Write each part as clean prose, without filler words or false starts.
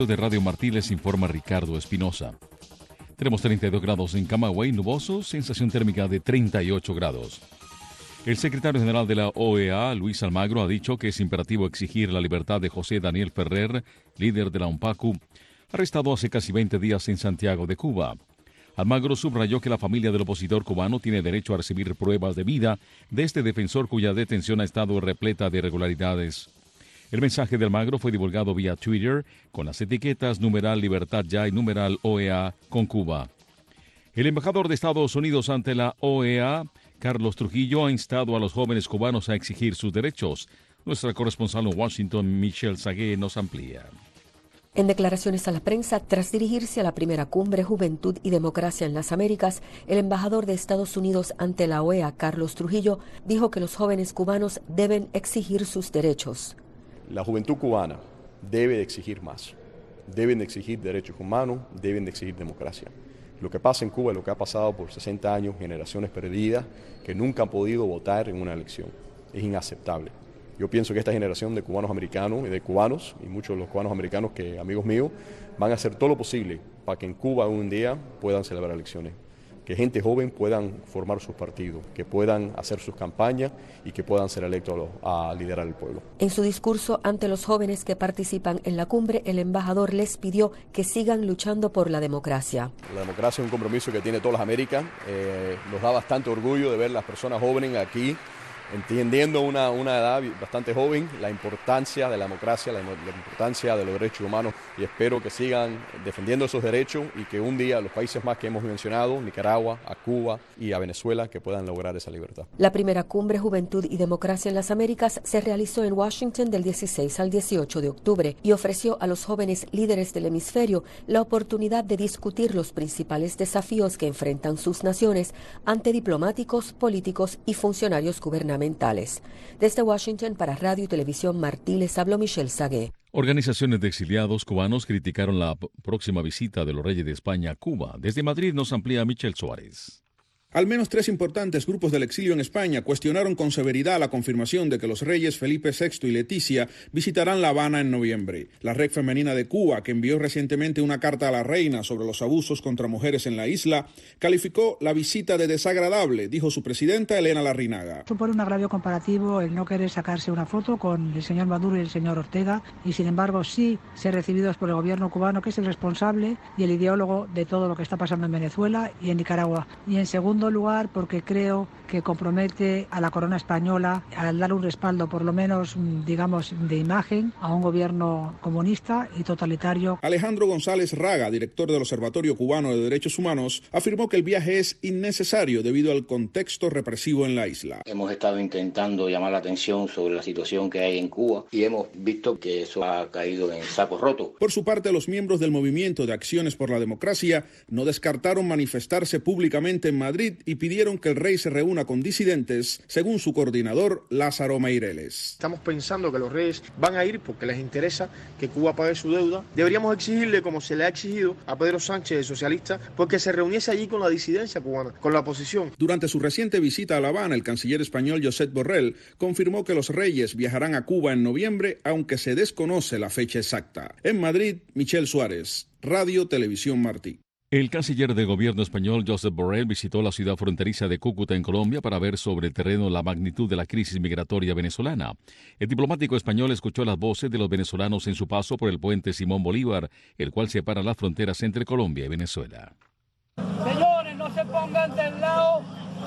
De Radio Martí les informa Ricardo Espinosa. Tenemos 32 grados en Camagüey, nuboso, sensación térmica de 38 grados. El secretario general de la OEA, Luis Almagro, ha dicho que es imperativo exigir la libertad de José Daniel Ferrer, líder de la UNPACU, arrestado hace casi 20 días en Santiago de Cuba. Almagro subrayó que la familia del opositor cubano tiene derecho a recibir pruebas de vida de este defensor cuya detención ha estado repleta de irregularidades. El mensaje de Almagro fue divulgado vía Twitter con las etiquetas #Libertad Ya y #OEA con Cuba. El embajador de Estados Unidos ante la OEA, Carlos Trujillo, ha instado a los jóvenes cubanos a exigir sus derechos. Nuestra corresponsal en Washington, Michelle Sagué, nos amplía. En declaraciones a la prensa, tras dirigirse a la primera cumbre Juventud y Democracia en las Américas, el embajador de Estados Unidos ante la OEA, Carlos Trujillo, dijo que los jóvenes cubanos deben exigir sus derechos. La juventud cubana debe de exigir más, deben de exigir derechos humanos, deben de exigir democracia. Lo que pasa en Cuba es lo que ha pasado por 60 años, generaciones perdidas que nunca han podido votar en una elección. Es inaceptable. Yo pienso que esta generación de cubanos americanos y de cubanos, y muchos de los cubanos americanos que amigos míos, van a hacer todo lo posible para que en Cuba un día puedan celebrar elecciones. Que gente joven puedan formar sus partidos, que puedan hacer sus campañas y que puedan ser electos a liderar el pueblo. En su discurso ante los jóvenes que participan en la cumbre, el embajador les pidió que sigan luchando por la democracia. La democracia es un compromiso que tiene todas las Américas. Nos da bastante orgullo de ver las personas jóvenes aquí, entendiendo una edad bastante joven, la importancia de la democracia, la importancia de los derechos humanos, y espero que sigan defendiendo esos derechos y que un día los países más que hemos mencionado, Nicaragua, a Cuba y a Venezuela, que puedan lograr esa libertad. La primera cumbre Juventud y Democracia en las Américas se realizó en Washington del 16 al 18 de octubre y ofreció a los jóvenes líderes del hemisferio la oportunidad de discutir los principales desafíos que enfrentan sus naciones ante diplomáticos, políticos y funcionarios gubernamentales. Desde Washington para Radio y Televisión Martí les habló Michelle Sagué. Organizaciones de exiliados cubanos criticaron la próxima visita de los reyes de España a Cuba. Desde Madrid nos amplía Michelle Suárez. Al menos 3 importantes grupos del exilio en España cuestionaron con severidad la confirmación de que los reyes Felipe VI y Leticia visitarán La Habana en noviembre. La Red Femenina de Cuba, que envió recientemente una carta a la reina sobre los abusos contra mujeres en la isla, calificó la visita de desagradable, dijo su presidenta Elena Larrinaga. Supone un agravio comparativo el no querer sacarse una foto con el señor Maduro y el señor Ortega, y sin embargo sí ser recibidos por el gobierno cubano, que es el responsable y el ideólogo de todo lo que está pasando en Venezuela y en Nicaragua. Y en segundo lugar, porque creo que compromete a la corona española al dar un respaldo, por lo menos, digamos, de imagen a un gobierno comunista y totalitario. Alejandro González Raga, director del Observatorio Cubano de Derechos Humanos, afirmó que el viaje es innecesario debido al contexto represivo en la isla. Hemos estado intentando llamar la atención sobre la situación que hay en Cuba y hemos visto que eso ha caído en saco roto. Por su parte, los miembros del Movimiento de Acciones por la Democracia no descartaron manifestarse públicamente en Madrid y pidieron que el rey se reúna con disidentes, según su coordinador Lázaro Meireles. Estamos pensando que los reyes van a ir porque les interesa que Cuba pague su deuda. Deberíamos exigirle, como se le ha exigido a Pedro Sánchez, el socialista, porque se reuniese allí con la disidencia cubana, con la oposición. Durante su reciente visita a La Habana, el canciller español Josep Borrell confirmó que los reyes viajarán a Cuba en noviembre, aunque se desconoce la fecha exacta. En Madrid, Michelle Suárez, Radio Televisión Martí. El canciller de gobierno español, Josep Borrell, visitó la ciudad fronteriza de Cúcuta, en Colombia, para ver sobre el terreno la magnitud de la crisis migratoria venezolana. El diplomático español escuchó las voces de los venezolanos en su paso por el puente Simón Bolívar, el cual separa las fronteras entre Colombia y Venezuela. Señores, no se pongan del lado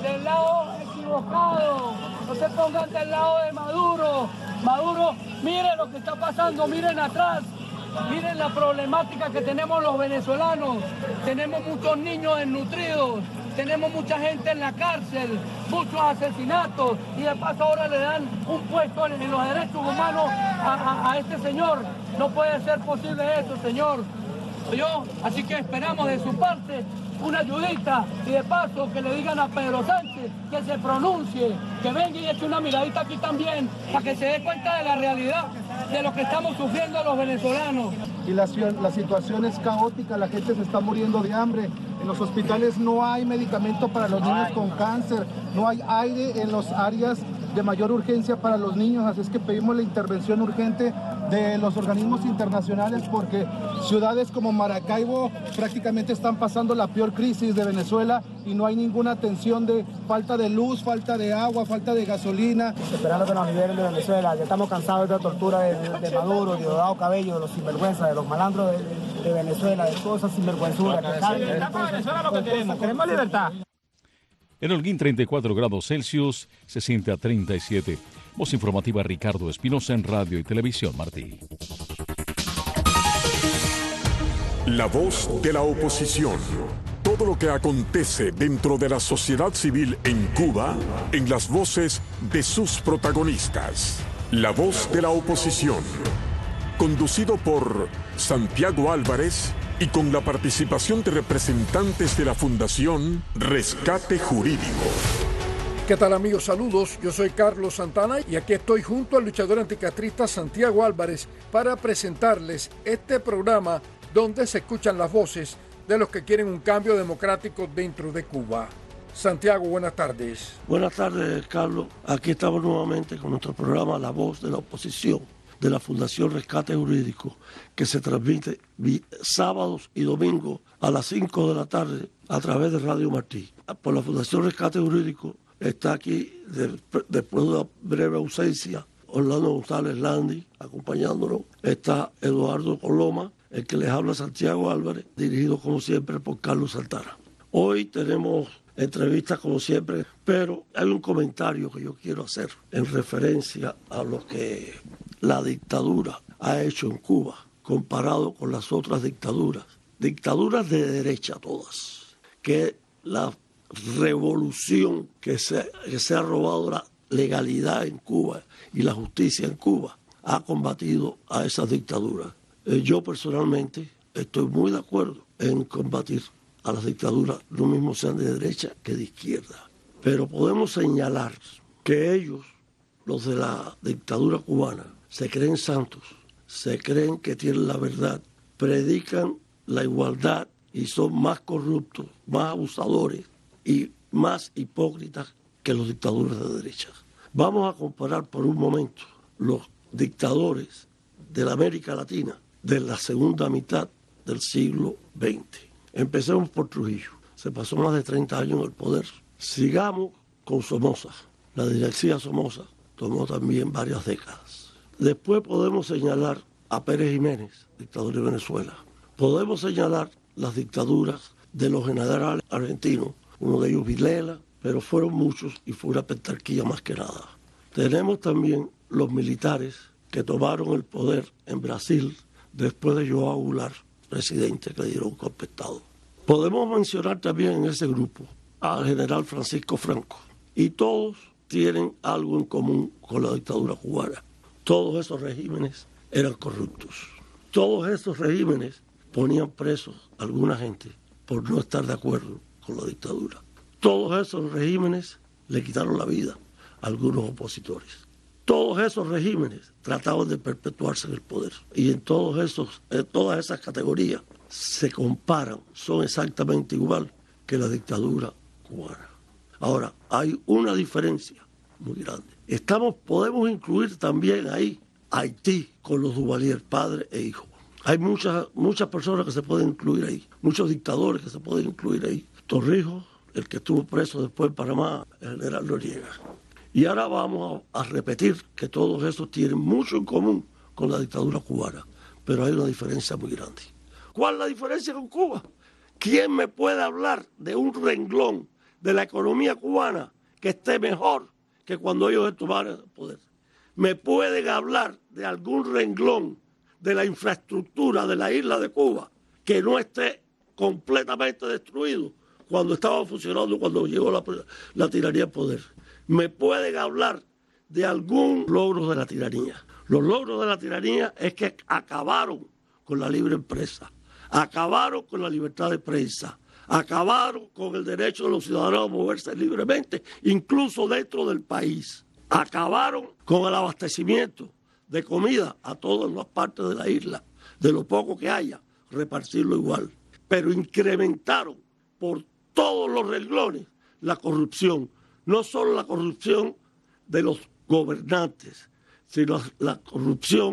equivocado, no se pongan del lado de Maduro. Maduro, miren lo que está pasando, miren atrás. Miren la problemática que tenemos los venezolanos. Tenemos muchos niños desnutridos, tenemos mucha gente en la cárcel, muchos asesinatos, y de paso ahora le dan un puesto en los derechos humanos a este señor. No puede ser posible esto, señor. Así que esperamos de su parte una ayudita, y de paso que le digan a Pedro Sánchez que se pronuncie, que venga y eche una miradita aquí también, para que se dé cuenta de la realidad de lo que estamos sufriendo los venezolanos. Y la situación es caótica, la gente se está muriendo de hambre, en los hospitales no hay medicamento para los niños con cáncer, no hay aire en las áreas de mayor urgencia para los niños, así es que pedimos la intervención urgente de los organismos internacionales, porque ciudades como Maracaibo prácticamente están pasando la peor crisis de Venezuela y no hay ninguna atención de falta de luz, falta de agua, falta de gasolina. Esperando que nos liberen de Venezuela, ya estamos cansados de esta tortura de Maduro, de Diosdado Cabello, de los sinvergüenzas, de los malandros de Venezuela, de cosas sinvergüenzuras. Queremos libertad. En Holguín, 34 grados Celsius, se siente a 37. Voz informativa Ricardo Espinosa en Radio y Televisión Martí. La voz de la oposición. Todo lo que acontece dentro de la sociedad civil en Cuba, en las voces de sus protagonistas. La voz de la oposición. Conducido por Santiago Álvarez y con la participación de representantes de la Fundación Rescate Jurídico. ¿Qué tal, amigos? Saludos, yo soy Carlos Santana y aquí estoy junto al luchador anticastrista Santiago Álvarez para presentarles este programa donde se escuchan las voces de los que quieren un cambio democrático dentro de Cuba. Santiago, buenas tardes. Buenas tardes, Carlos. Aquí estamos nuevamente con nuestro programa La Voz de la Oposición de la Fundación Rescate Jurídico, que se transmite sábados y domingos a las 5 de la tarde a través de Radio Martí. Por la Fundación Rescate Jurídico está aquí, después de una breve ausencia, Orlando González Landi, acompañándonos. Está Eduardo Coloma, el que les habla Santiago Álvarez, dirigido como siempre por Carlos Santana. Hoy tenemos entrevistas como siempre, pero hay un comentario que yo quiero hacer en referencia a lo que la dictadura ha hecho en Cuba, comparado con las otras dictaduras de derecha todas, que la revolución que se ha robado la legalidad en Cuba y la justicia en Cuba ha combatido a esas dictaduras. Yo personalmente estoy muy de acuerdo en combatir a las dictaduras, lo mismo sean de derecha que de izquierda. Pero podemos señalar que ellos, los de la dictadura cubana, se creen santos, se creen que tienen la verdad, predican la igualdad y son más corruptos, más abusadores y más hipócritas que los dictadores de derecha. Vamos a comparar por un momento los dictadores de la América Latina de la segunda mitad del siglo XX. Empecemos por Trujillo. Se pasó más de 30 años en el poder. Sigamos con Somoza. La dinastía Somoza tomó también varias décadas. Después podemos señalar a Pérez Jiménez, dictador de Venezuela. Podemos señalar las dictaduras de los generales argentinos, uno de ellos Vilela, pero fueron muchos y fue una pentarquía más que nada. Tenemos también los militares que tomaron el poder en Brasil después de João Goulart, presidente, que le dieron un golpe de Estado. Podemos mencionar también en ese grupo al general Francisco Franco. Y todos tienen algo en común con la dictadura cubana. Todos esos regímenes eran corruptos. Todos esos regímenes ponían presos a alguna gente por no estar de acuerdo con la dictadura. Todos esos regímenes le quitaron la vida a algunos opositores. Todos esos regímenes trataban de perpetuarse en el poder. Y en todas esas categorías se comparan, son exactamente igual que la dictadura cubana. Ahora, hay una diferencia muy grande. Podemos incluir también ahí Haití con los Duvalier, padre e hijo. Hay muchas personas que se pueden incluir ahí, muchos dictadores que se pueden incluir ahí. Torrijos, el que estuvo preso después en Panamá, el general Noriega. Y ahora vamos a repetir que todos esos tienen mucho en común con la dictadura cubana, pero hay una diferencia muy grande. ¿Cuál es la diferencia con Cuba? ¿Quién me puede hablar de un renglón de la economía cubana que esté mejor que cuando ellos tomaron el poder? ¿Me pueden hablar de algún renglón de la infraestructura de la isla de Cuba que no esté completamente destruido cuando estaba funcionando, cuando llegó la tiranía al poder? ¿Me pueden hablar de algún logro de la tiranía? Los logros de la tiranía es que acabaron con la libre empresa, acabaron con la libertad de prensa, acabaron con el derecho de los ciudadanos a moverse libremente, incluso dentro del país. Acabaron con el abastecimiento de comida a todas las partes de la isla, de lo poco que haya, repartirlo igual. Pero incrementaron por todos los renglones la corrupción. No solo la corrupción de los gobernantes, sino la corrupción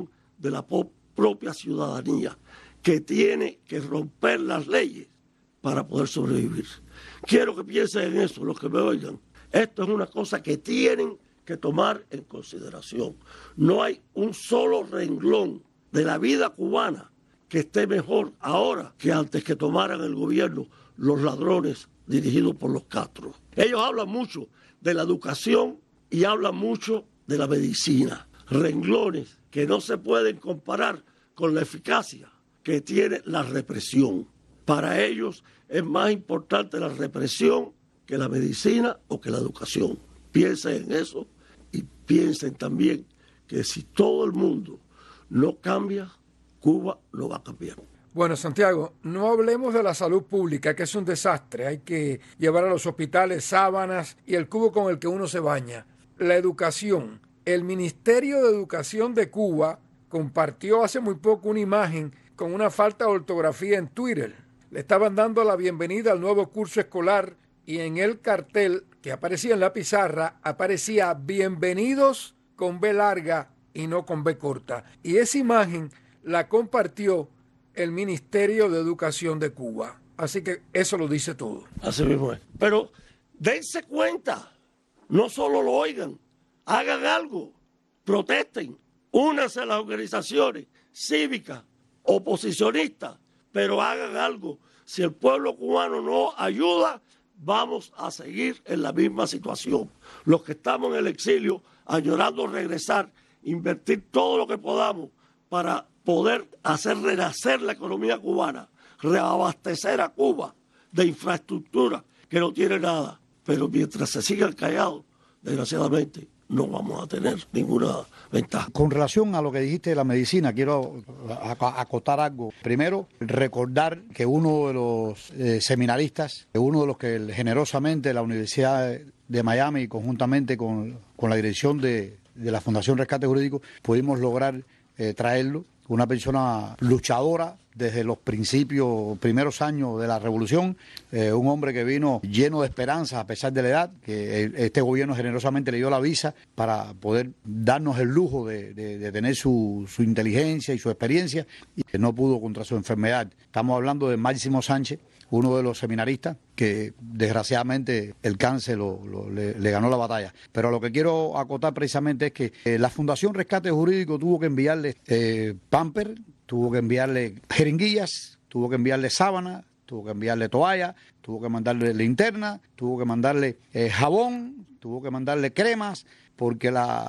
de la propia ciudadanía, que tiene que romper las leyes para poder sobrevivir. Quiero que piensen en eso, los que me oigan. Esto es una cosa que tienen que tomar en consideración. No hay un solo renglón de la vida cubana que esté mejor ahora que antes que tomaran el gobierno los ladrones dirigidos por los Castro. Ellos hablan mucho de la educación y hablan mucho de la medicina. Renglones que no se pueden comparar con la eficacia que tiene la represión. Para ellos es más importante la represión que la medicina o que la educación. Piensen en eso y piensen también que si todo el mundo no cambia, Cuba no va a cambiar. Bueno, Santiago, no hablemos de la salud pública, que es un desastre. Hay que llevar a los hospitales sábanas y el cubo con el que uno se baña. La educación. El Ministerio de Educación de Cuba compartió hace muy poco una imagen con una falta de ortografía en Twitter. Le estaban dando la bienvenida al nuevo curso escolar y en el cartel que aparecía en la pizarra aparecía bienvenidos con B larga y no con B corta. Y esa imagen la compartió el Ministerio de Educación de Cuba. Así que eso lo dice todo. Así mismo es. Pero dense cuenta, no solo lo oigan, hagan algo, protesten, únanse a las organizaciones cívicas, oposicionistas, pero hagan algo. Si el pueblo cubano no ayuda, vamos a seguir en la misma situación. Los que estamos en el exilio, añorando regresar, invertir todo lo que podamos para poder hacer renacer la economía cubana, reabastecer a Cuba de infraestructura que no tiene nada. Pero mientras se sigan callados, desgraciadamente, no vamos a tener ninguna ventaja. Con relación a lo que dijiste de la medicina, quiero acotar algo. Primero, recordar que uno de los seminaristas, uno de los que generosamente la Universidad de Miami, conjuntamente con la dirección de la Fundación Rescate Jurídico, pudimos lograr traerlo, una persona luchadora desde los primeros años de la revolución, un hombre que vino lleno de esperanza a pesar de la edad, que este gobierno generosamente le dio la visa para poder darnos el lujo de tener su inteligencia y su experiencia, y que no pudo contra su enfermedad. Estamos hablando de Máximo Sánchez, uno de los seminaristas que desgraciadamente el cáncer le ganó la batalla. Pero lo que quiero acotar precisamente es que la Fundación Rescate Jurídico tuvo que enviarle pamper, tuvo que enviarle jeringuillas, tuvo que enviarle sábana, tuvo que enviarle toalla, tuvo que mandarle linterna, tuvo que mandarle jabón, tuvo que mandarle cremas, porque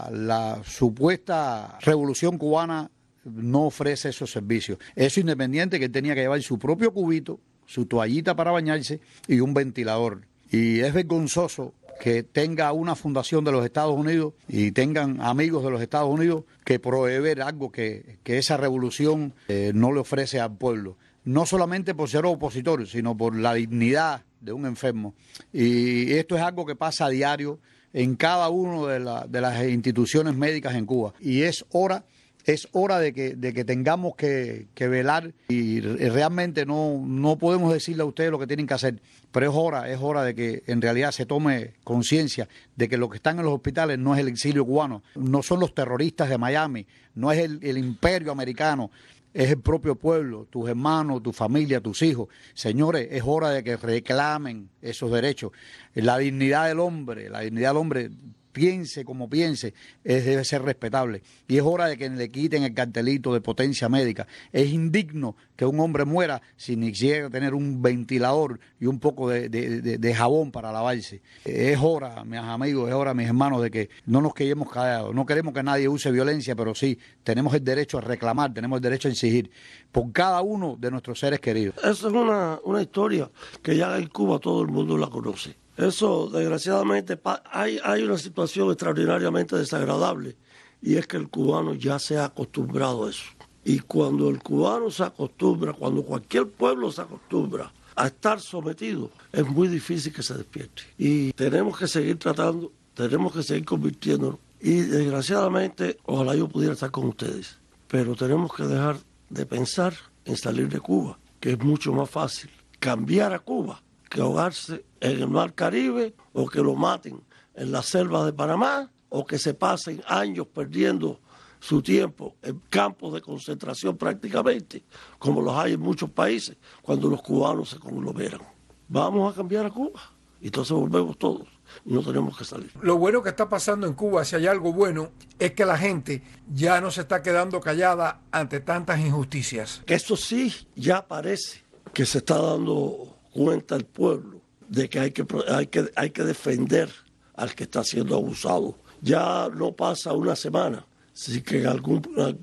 la supuesta revolución cubana no ofrece esos servicios. Eso independiente que él tenía que llevar su propio cubito, su toallita para bañarse y un ventilador. Y es vergonzoso que tenga una fundación de los Estados Unidos y tengan amigos de los Estados Unidos que proveer algo que esa revolución no le ofrece al pueblo. No solamente por ser opositor, sino por la dignidad de un enfermo. Y esto es algo que pasa a diario en cada una de las instituciones médicas en Cuba. Y es hora de que tengamos que velar y realmente no podemos decirle a ustedes lo que tienen que hacer, pero es hora de que en realidad se tome conciencia de que los que están en los hospitales no es el exilio cubano, no son los terroristas de Miami, no es el imperio americano, es el propio pueblo, tus hermanos, tu familia, tus hijos. Señores, es hora de que reclamen esos derechos. La dignidad del hombre, piense como piense, debe ser respetable. Y es hora de que le quiten el cartelito de potencia médica. Es indigno que un hombre muera sin ni siquiera tener un ventilador y un poco de jabón para lavarse. Es hora, mis amigos, es hora, mis hermanos, de que no nos quedemos callados. No queremos que nadie use violencia, pero sí, tenemos el derecho a reclamar, tenemos el derecho a exigir por cada uno de nuestros seres queridos. Esa es una historia que ya en Cuba todo el mundo la conoce. Eso, desgraciadamente, hay una situación extraordinariamente desagradable y es que el cubano ya se ha acostumbrado a eso. Y cuando el cubano se acostumbra, cuando cualquier pueblo se acostumbra a estar sometido, es muy difícil que se despierte. Y tenemos que seguir tratando, tenemos que seguir convirtiéndonos. Y desgraciadamente, ojalá yo pudiera estar con ustedes, pero tenemos que dejar de pensar en salir de Cuba, que es mucho más fácil cambiar a Cuba que ahogarse en el mar Caribe, o que lo maten en la selva de Panamá, o que se pasen años perdiendo su tiempo en campos de concentración prácticamente, como los hay en muchos países, cuando los cubanos se conglomeran. Vamos a cambiar a Cuba, y entonces volvemos todos y no tenemos que salir. Lo bueno que está pasando en Cuba, si hay algo bueno, es que la gente ya no se está quedando callada ante tantas injusticias. Eso sí, ya parece que se está dando cuenta el pueblo de que hay que defender al que está siendo abusado. Ya no pasa una semana sin que en algún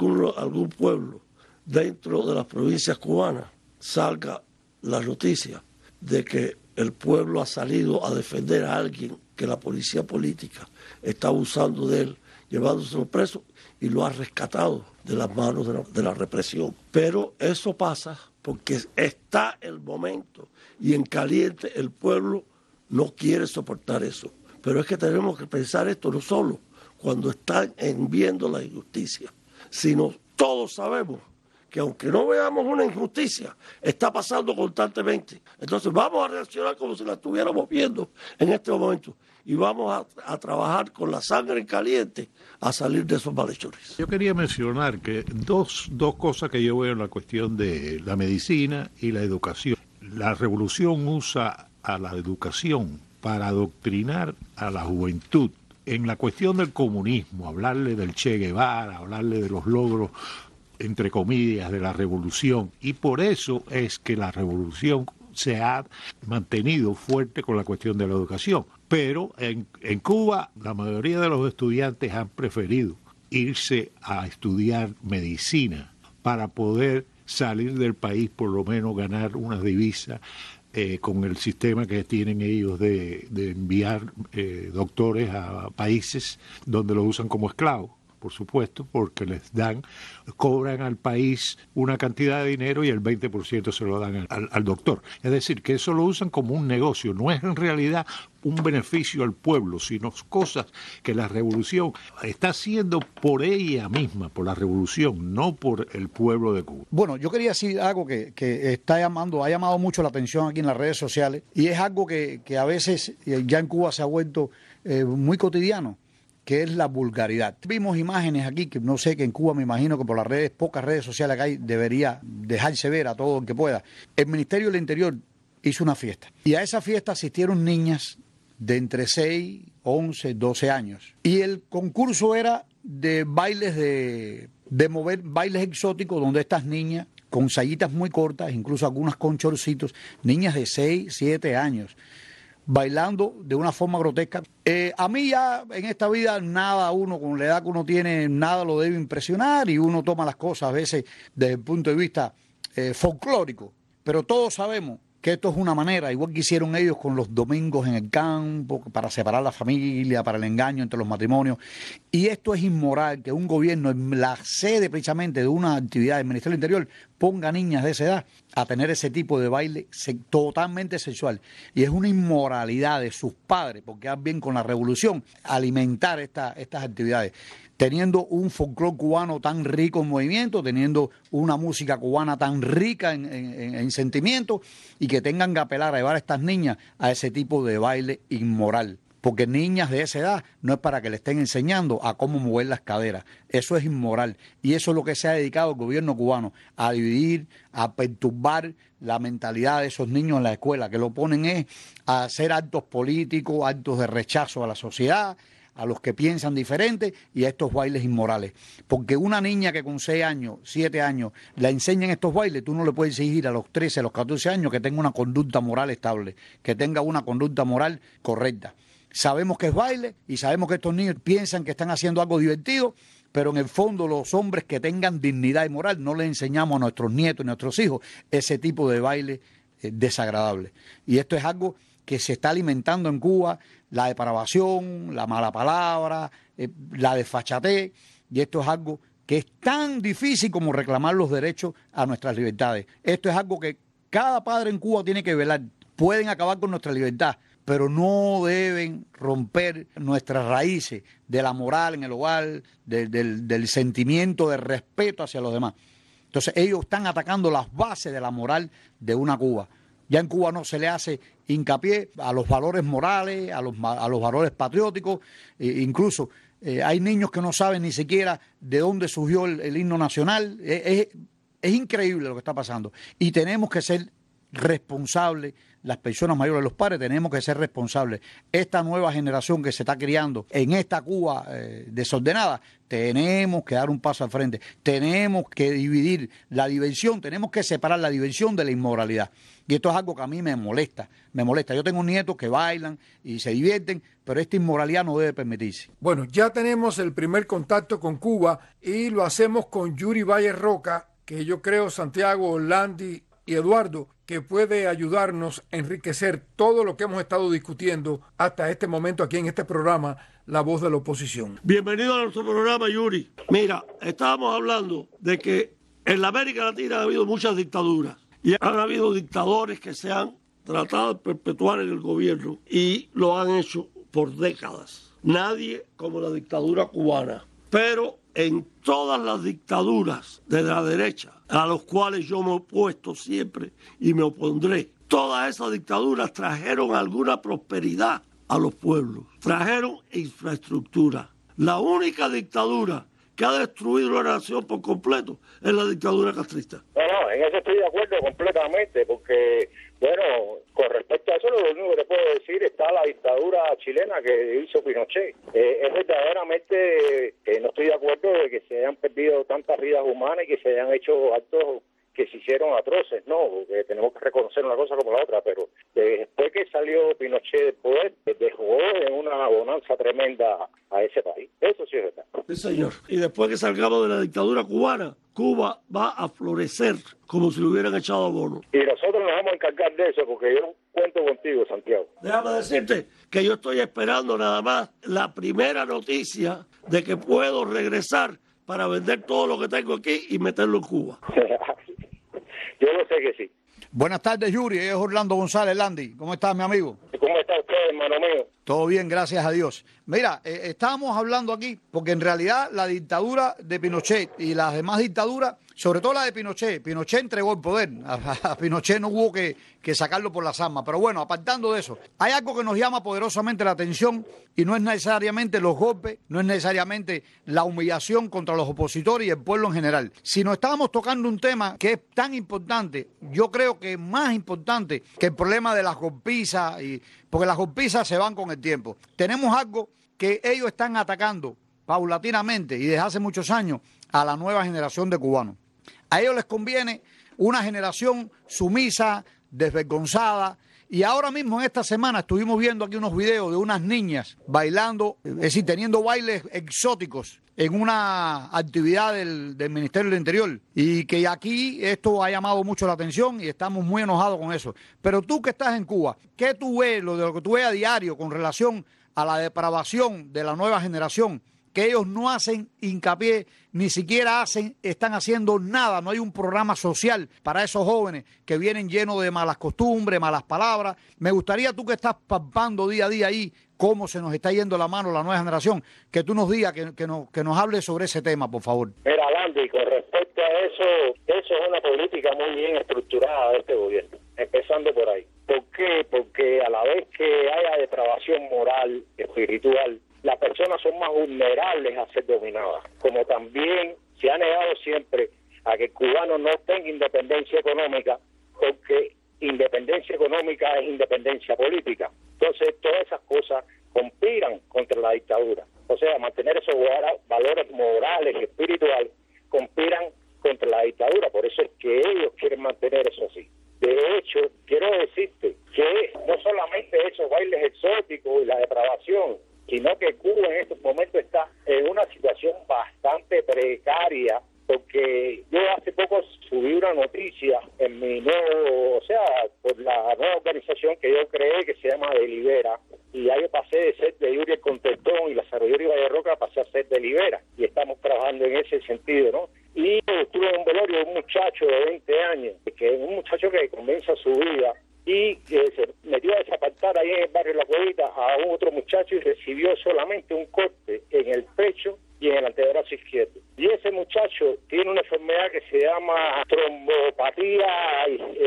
pueblo dentro de las provincias cubanas salga la noticia de que el pueblo ha salido a defender a alguien que la policía política está abusando de él, llevándoselo preso y lo ha rescatado de las manos de la represión. Pero eso pasa porque está el momento y en caliente el pueblo no quiere soportar eso. Pero es que tenemos que pensar esto no solo cuando están viendo la injusticia, sino todos sabemos que aunque no veamos una injusticia, está pasando constantemente. Entonces vamos a reaccionar como si la estuviéramos viendo en este momento y vamos a trabajar con la sangre caliente a salir de esos malhechores. Yo quería mencionar que dos cosas que yo veo en la cuestión de la medicina y la educación. La revolución usa a la educación para adoctrinar a la juventud. En la cuestión del comunismo, hablarle del Che Guevara, hablarle de los logros, entre comillas, de la revolución. Y por eso es que la revolución se ha mantenido fuerte con la cuestión de la educación. Pero en Cuba la mayoría de los estudiantes han preferido irse a estudiar medicina para poder salir del país, por lo menos ganar una divisa con el sistema que tienen ellos de enviar doctores a países donde los usan como esclavos, por supuesto, porque cobran al país una cantidad de dinero y el 20% se lo dan al doctor. Es decir, que eso lo usan como un negocio, no es en realidad un beneficio al pueblo, sino cosas que la revolución está haciendo por ella misma, por la revolución, no por el pueblo de Cuba. Bueno, yo quería decir algo que ha llamado mucho la atención aquí en las redes sociales, y es algo que a veces ya en Cuba se ha vuelto muy cotidiano, que es la vulgaridad. Vimos imágenes aquí que no sé, que en Cuba me imagino que por las redes, pocas redes sociales que hay, debería dejarse ver a todo el que pueda. El Ministerio del Interior hizo una fiesta y a esa fiesta asistieron niñas de entre 6, 11, 12 años. Y el concurso era de bailes de mover bailes exóticos, donde estas niñas con sayitas muy cortas, incluso algunas con chorcitos, niñas de 6, 7 años, bailando de una forma grotesca. A mí ya en esta vida nada, uno con la edad que uno tiene, nada lo debe impresionar y uno toma las cosas a veces desde el punto de vista folclórico. Pero todos sabemos que esto es una manera, igual que hicieron ellos con los domingos en el campo, para separar la familia, para el engaño entre los matrimonios. Y esto es inmoral, que un gobierno, en la sede precisamente de una actividad del Ministerio del Interior, ponga niñas de esa edad a tener ese tipo de baile totalmente sexual. Y es una inmoralidad de sus padres, porque van bien con la revolución, alimentar estas actividades. Teniendo un folclore cubano tan rico en movimiento, teniendo una música cubana tan rica en sentimientos, y que tengan que apelar a llevar a estas niñas a ese tipo de baile inmoral. Porque niñas de esa edad no es para que le estén enseñando a cómo mover las caderas. Eso es inmoral. Y eso es lo que se ha dedicado el gobierno cubano, a dividir, a perturbar la mentalidad de esos niños en la escuela, que lo ponen es a hacer actos políticos, actos de rechazo a la sociedad, a los que piensan diferente, y a estos bailes inmorales. Porque una niña que con 6 años, 7 años, la enseñan estos bailes, tú no le puedes exigir a los 13, a los 14 años que tenga una conducta moral estable, que tenga una conducta moral correcta. Sabemos que es baile y sabemos que estos niños piensan que están haciendo algo divertido, pero en el fondo los hombres que tengan dignidad y moral no le enseñamos a nuestros nietos y nuestros hijos ese tipo de baile desagradable. Y esto es algo que se está alimentando en Cuba, la depravación, la mala palabra, la desfachatez, y esto es algo que es tan difícil como reclamar los derechos a nuestras libertades. Esto es algo que cada padre en Cuba tiene que velar. Pueden acabar con nuestra libertad, pero no deben romper nuestras raíces de la moral en el hogar, del sentimiento de respeto hacia los demás. Entonces ellos están atacando las bases de la moral de una Cuba. Ya en Cuba no se le hace hincapié a los valores morales, a los valores patrióticos, incluso hay niños que no saben ni siquiera de dónde surgió el himno nacional. Es increíble lo que está pasando. Y tenemos que ser responsables, las personas mayores, los padres, tenemos que ser responsables. Esta nueva generación que se está criando en esta Cuba desordenada, tenemos que dar un paso al frente. Tenemos que dividir la diversión, tenemos que separar la diversión de la inmoralidad. Y esto es algo que a mí me molesta. Yo tengo nietos que bailan y se divierten, pero esta inmoralidad no debe permitirse. Bueno, ya tenemos el primer contacto con Cuba y lo hacemos con Yuri Valle Roca, que yo creo, Santiago, Landy y Eduardo, que puede ayudarnos a enriquecer todo lo que hemos estado discutiendo hasta este momento aquí en este programa, La Voz de la Oposición. Bienvenido a nuestro programa, Yuri. Mira, estábamos hablando de que en la América Latina ha habido muchas dictaduras y han habido dictadores que se han tratado de perpetuar en el gobierno y lo han hecho por décadas. Nadie como la dictadura cubana, pero en todas las dictaduras de la derecha, a los cuales yo me he opuesto siempre y me opondré, todas esas dictaduras trajeron alguna prosperidad a los pueblos, trajeron infraestructura. La única dictadura que ha destruido la nación por completo es la dictadura castrista. No, en eso estoy de acuerdo completamente, porque, bueno, con respecto a eso, lo único que te puedo decir está la dictadura chilena que hizo Pinochet. Es verdaderamente que no estoy de acuerdo de que se hayan perdido tantas vidas humanas y que se hayan hecho actos que se hicieron atroces, no, porque tenemos que reconocer una cosa como la otra, pero después que salió Pinochet del poder, dejó en una bonanza tremenda a ese país. Eso sí es verdad. Sí, señor. Y después que salgamos de la dictadura cubana, Cuba va a florecer como si lo hubieran echado abono. Y nosotros nos vamos a encargar de eso, porque yo cuento contigo, Santiago. Déjame decirte que yo estoy esperando nada más la primera noticia de que puedo regresar para vender todo lo que tengo aquí y meterlo en Cuba. Yo lo sé que sí. Buenas tardes, Yuri. Es Orlando González, Landy. ¿Cómo estás, mi amigo? ¿Cómo está usted, hermano mío? Todo bien, gracias a Dios. Mira, estábamos hablando aquí, porque en realidad la dictadura de Pinochet y las demás dictaduras, sobre todo la de Pinochet entregó el poder. A Pinochet no hubo que sacarlo por las armas. Pero bueno, apartando de eso, hay algo que nos llama poderosamente la atención y no es necesariamente los golpes, no es necesariamente la humillación contra los opositores y el pueblo en general, sino estábamos tocando un tema que es tan importante, yo creo que más importante que el problema de las golpizas, porque las golpizas se van con el tiempo. Tenemos algo que ellos están atacando paulatinamente y desde hace muchos años a la nueva generación de cubanos. A ellos les conviene una generación sumisa, desvergonzada, y ahora mismo en esta semana estuvimos viendo aquí unos videos de unas niñas bailando, es decir, teniendo bailes exóticos en una actividad del Ministerio del Interior, y que aquí esto ha llamado mucho la atención y estamos muy enojados con eso. Pero tú que estás en Cuba, ¿qué tú ves, lo que tú ves a diario con relación a la depravación de la nueva generación? Que ellos no hacen hincapié, ni siquiera están haciendo nada, no hay un programa social para esos jóvenes que vienen llenos de malas costumbres, malas palabras. Me gustaría, tú que estás palpando día a día ahí cómo se nos está yendo la mano la nueva generación, que tú nos digas, que nos hables sobre ese tema, por favor. Mira, Landy, con respecto a eso es una política muy bien estructurada de este gobierno, empezando por ahí. ¿Por qué? Porque a la vez que haya depravación moral, espiritual, las personas son más vulnerables a ser dominadas, como también se ha negado siempre a que el cubano no tenga independencia económica, porque independencia económica es independencia política. Entonces todas esas cosas conspiran contra la dictadura. O sea, mantener esos valores morales y espirituales conspiran contra la dictadura. Por eso es que ellos quieren mantener eso así. De hecho, quiero decirte que no solamente esos bailes exóticos y la depravación, sino que Cuba en estos momentos está en una situación bastante precaria, porque yo hace poco subí una noticia en mi nuevo, por la nueva organización que yo creé, que se llama Delibera, y ahí pasé de ser de Yuri el Contestón y la Yuri Valle Roca, pasé a ser Delibera, y estamos trabajando en ese sentido, ¿no? Y estuve en un velorio de un muchacho de 20 años, que es un muchacho que comienza su vida, y se metió a desapartar ahí en el barrio La Cuevita a un otro muchacho y recibió solamente un corte en el pecho y en el antebrazo izquierdo. Y ese muchacho tiene una enfermedad que se llama trombopatía,